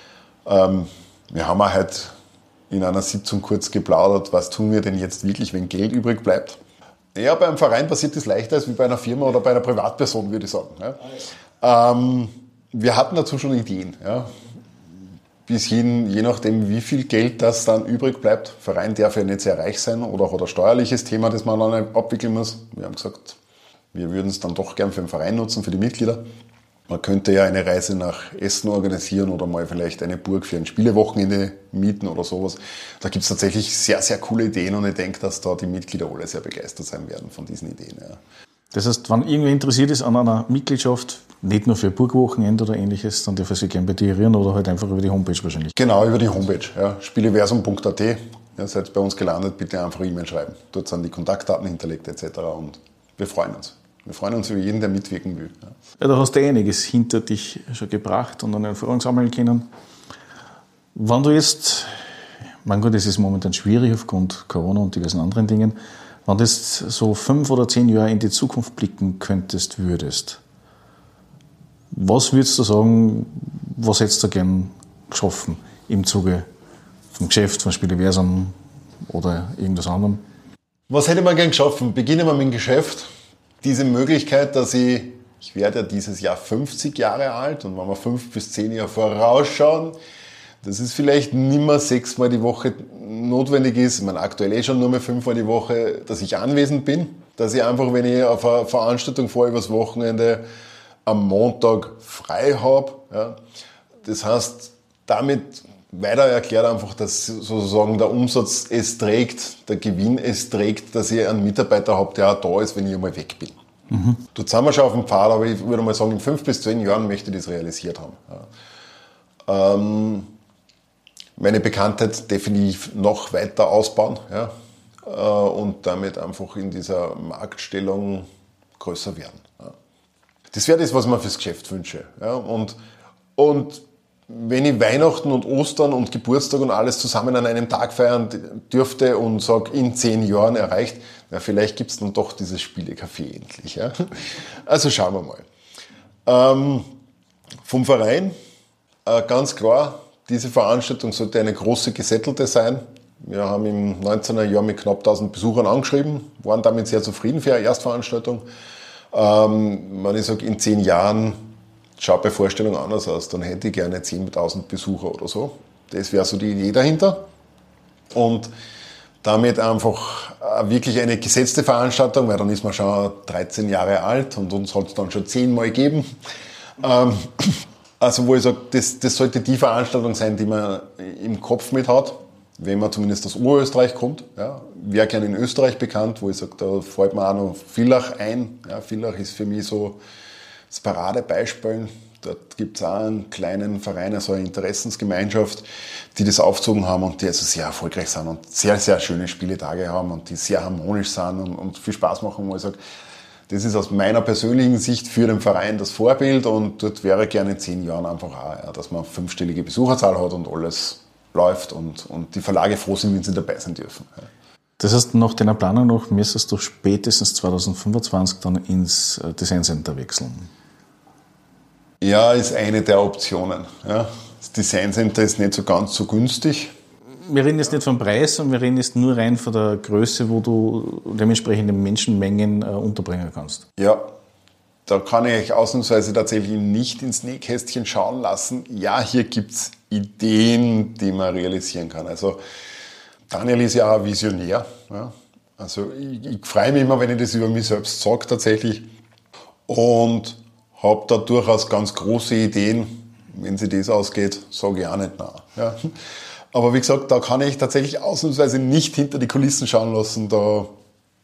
[SPEAKER 3] Wir haben auch heute in einer Sitzung kurz geplaudert, was tun wir denn jetzt wirklich, wenn Geld übrig bleibt. Ja, bei einem Verein passiert das leichter als wie bei einer Firma oder bei einer Privatperson, würde ich sagen. Ja. Wir hatten dazu schon Ideen. Ja. Bis hin, je nachdem, wie viel Geld das dann übrig bleibt. Der Verein darf ja nicht sehr reich sein oder hat ein steuerliches Thema, das man dann abwickeln muss. Wir haben gesagt, wir würden es dann doch gern für den Verein nutzen, für die Mitglieder. Man könnte ja eine Reise nach Essen organisieren oder mal vielleicht eine Burg für ein Spielewochenende mieten oder sowas. Da gibt es tatsächlich sehr, sehr coole Ideen und ich denke, dass da die Mitglieder alle sehr begeistert sein werden von diesen Ideen. Ja. Das
[SPEAKER 1] heißt, wenn irgendwer interessiert ist an einer Mitgliedschaft, nicht nur für Burgwochenende oder ähnliches, dann darf er sich gerne bei dir rühren oder halt einfach über die Homepage wahrscheinlich.
[SPEAKER 3] Genau, über die Homepage, ja, spieleversum.at. Ja, seid bei uns gelandet, bitte einfach E-Mail schreiben. Dort sind die Kontaktdaten hinterlegt etc. und wir freuen uns. Wir freuen uns über jeden, der mitwirken will.
[SPEAKER 1] Ja, da hast du einiges hinter dich schon gebracht und an Erfahrung sammeln können. Wenn du jetzt, mein Gott, es ist momentan schwierig aufgrund Corona und diversen anderen Dingen, wenn du jetzt so 5 oder 10 Jahre in die Zukunft blicken würdest, was würdest du sagen, was hättest du gern geschaffen im Zuge vom Geschäft, von Spieleversum oder irgendwas anderem?
[SPEAKER 3] Was hätte man gern geschaffen? Beginnen wir mit dem Geschäft. Diese Möglichkeit, dass ich werde ja dieses Jahr 50 Jahre alt und wenn wir 5 bis 10 Jahre vorausschauen, dass es vielleicht nicht mehr 6-mal die Woche notwendig ist, ich meine aktuell schon nur mehr 5-mal die Woche, dass ich anwesend bin, dass ich einfach, wenn ich auf eine Veranstaltung fahre übers Wochenende, am Montag frei habe. Ja. Das heißt, damit weiter erklärt einfach, dass sozusagen der Umsatz es trägt, der Gewinn es trägt, dass ich einen Mitarbeiter habe, der auch da ist, wenn ich einmal weg bin. Mhm. Dort sind wir schon auf dem Pfad, aber ich würde mal sagen, in 5 bis 10 Jahren möchte ich das realisiert haben. Ja. Meine Bekanntheit definitiv noch weiter ausbauen, ja, und damit einfach in dieser Marktstellung größer werden. Ja. Das wäre das, was man fürs Geschäft wünsche. Ja. Und wenn ich Weihnachten und Ostern und Geburtstag und alles zusammen an einem Tag feiern dürfte und sage, in 10 Jahren erreicht, na, vielleicht gibt es dann doch dieses Spielecafé endlich. Ja. Also schauen wir mal. Vom Verein, ganz klar, diese Veranstaltung sollte eine große gesättelte sein. Wir haben im 19er Jahr mit knapp 1000 Besuchern angeschrieben, waren damit sehr zufrieden für eine Erstveranstaltung. Wenn ich sage, in 10 Jahren schaut bei Vorstellung anders aus, dann hätte ich gerne 10.000 Besucher oder so. Das wäre so die Idee dahinter. Und damit einfach wirklich eine gesetzte Veranstaltung, weil dann ist man schon 13 Jahre alt und uns hat es dann schon 10 Mal gegeben. Also wo ich sage, das sollte die Veranstaltung sein, die man im Kopf mit hat, wenn man zumindest aus Oberösterreich kommt. Ja. Wäre gerne in Österreich bekannt, wo ich sage, da fällt mir auch noch Villach ein. Ja, Villach ist für mich so das Paradebeispiel. Dort gibt es auch einen kleinen Verein, also eine Interessensgemeinschaft, die das aufgezogen haben und die also sehr erfolgreich sind und sehr, sehr schöne Spieletage haben und die sehr harmonisch sind und viel Spaß machen, wo ich sage, das ist aus meiner persönlichen Sicht für den Verein das Vorbild und dort wäre gerne in 10 Jahren einfach auch, ja, dass man 5-stellige Besucherzahl hat und alles läuft und die Verlage froh sind, wenn sie dabei sein dürfen. Ja.
[SPEAKER 1] Das heißt, nach deiner Planung noch müsstest du spätestens 2025 dann ins Design Center wechseln?
[SPEAKER 3] Ja, ist eine der Optionen. Ja. Das Design Center ist nicht so ganz so günstig.
[SPEAKER 1] Wir reden jetzt nicht vom Preis, sondern wir reden jetzt nur rein von der Größe, wo du dementsprechende Menschenmengen unterbringen kannst.
[SPEAKER 3] Ja, da kann ich euch ausnahmsweise tatsächlich nicht ins Nähkästchen schauen lassen. Ja, hier gibt es Ideen, die man realisieren kann. Also Daniel ist ja auch ein Visionär. Ja. Also ich freue mich immer, wenn ich das über mich selbst sage tatsächlich. Und habe da durchaus ganz große Ideen. Wenn sich das ausgeht, sage ich auch nicht nein. Ja. Aber wie gesagt, da kann ich tatsächlich ausnahmsweise nicht hinter die Kulissen schauen lassen. Da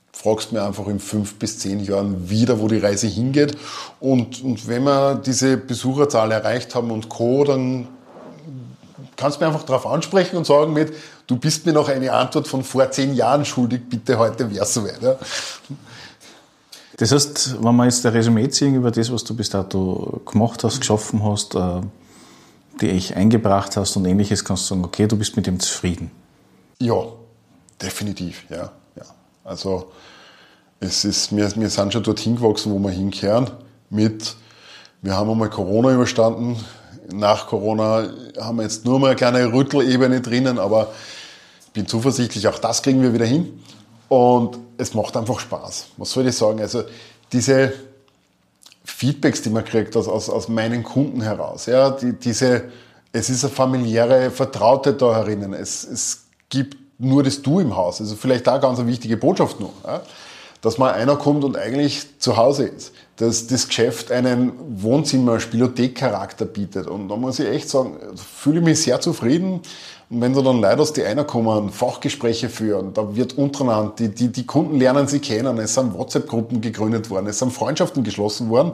[SPEAKER 3] fragst mir einfach in 5 bis 10 Jahren wieder, wo die Reise hingeht. Und wenn wir diese Besucherzahl erreicht haben und Co., dann kannst du mir einfach darauf ansprechen und sagen mit, du bist mir noch eine Antwort von vor 10 Jahren schuldig, bitte heute wär's soweit. Ja.
[SPEAKER 1] Das heißt, wenn wir jetzt ein Resümee ziehen über das, was du bis dato gemacht hast, geschaffen hast, die ich eingebracht hast und Ähnliches, kannst du sagen, okay, du bist mit dem zufrieden?
[SPEAKER 3] Ja, definitiv, ja. Also wir sind schon dorthin gewachsen, wo wir hinkehren. Wir haben einmal Corona überstanden. Nach Corona haben wir jetzt nur mal eine kleine Rüttelebene drinnen, aber ich bin zuversichtlich, auch das kriegen wir wieder hin. Und es macht einfach Spaß. Was soll ich sagen? Also diese Feedbacks, die man kriegt aus meinen Kunden heraus, ja, es ist eine familiäre Vertraute da herinnen. Es gibt nur das Du im Haus. Also vielleicht da ganz eine wichtige Botschaft noch, ja, dass mal einer kommt und eigentlich zu Hause ist. Dass das Geschäft einen Wohnzimmer-Spielothek-Charakter bietet. Und da muss ich echt sagen, fühle ich mich sehr zufrieden. Und wenn da dann Leute aus die einer kommen, Fachgespräche führen, da wird untereinander, die Kunden lernen sie kennen, es sind WhatsApp-Gruppen gegründet worden, es sind Freundschaften geschlossen worden.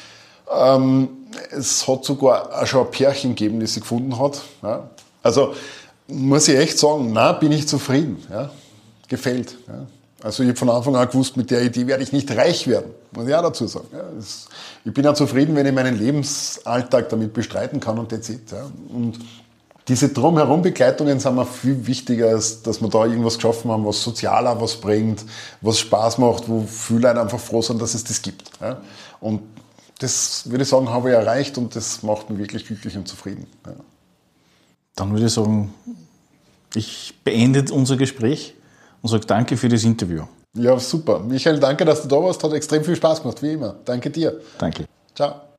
[SPEAKER 3] Es hat sogar auch schon ein Pärchen gegeben, das sie gefunden hat. Ja. Also muss ich echt sagen, bin ich zufrieden. Ja. Gefällt. Ja. Also ich habe von Anfang an gewusst, mit der Idee werde ich nicht reich werden, muss ich auch dazu sagen. Ja. Ich bin ja zufrieden, wenn ich meinen Lebensalltag damit bestreiten kann und that's it. Ja. Und diese Drumherum-Begleitungen sind mir viel wichtiger, als dass wir da irgendwas geschaffen haben, was sozialer was bringt, was Spaß macht, wo viele Leute einfach froh sind, dass es das gibt. Ja. Und das, würde ich sagen, habe ich erreicht und das macht mich wirklich glücklich und zufrieden. Ja.
[SPEAKER 1] Dann würde ich sagen, ich beende unser Gespräch und sage danke für das Interview.
[SPEAKER 3] Ja, super. Michael, danke, dass du da warst. Hat extrem viel Spaß gemacht, wie immer. Danke dir.
[SPEAKER 1] Danke.
[SPEAKER 3] Ciao.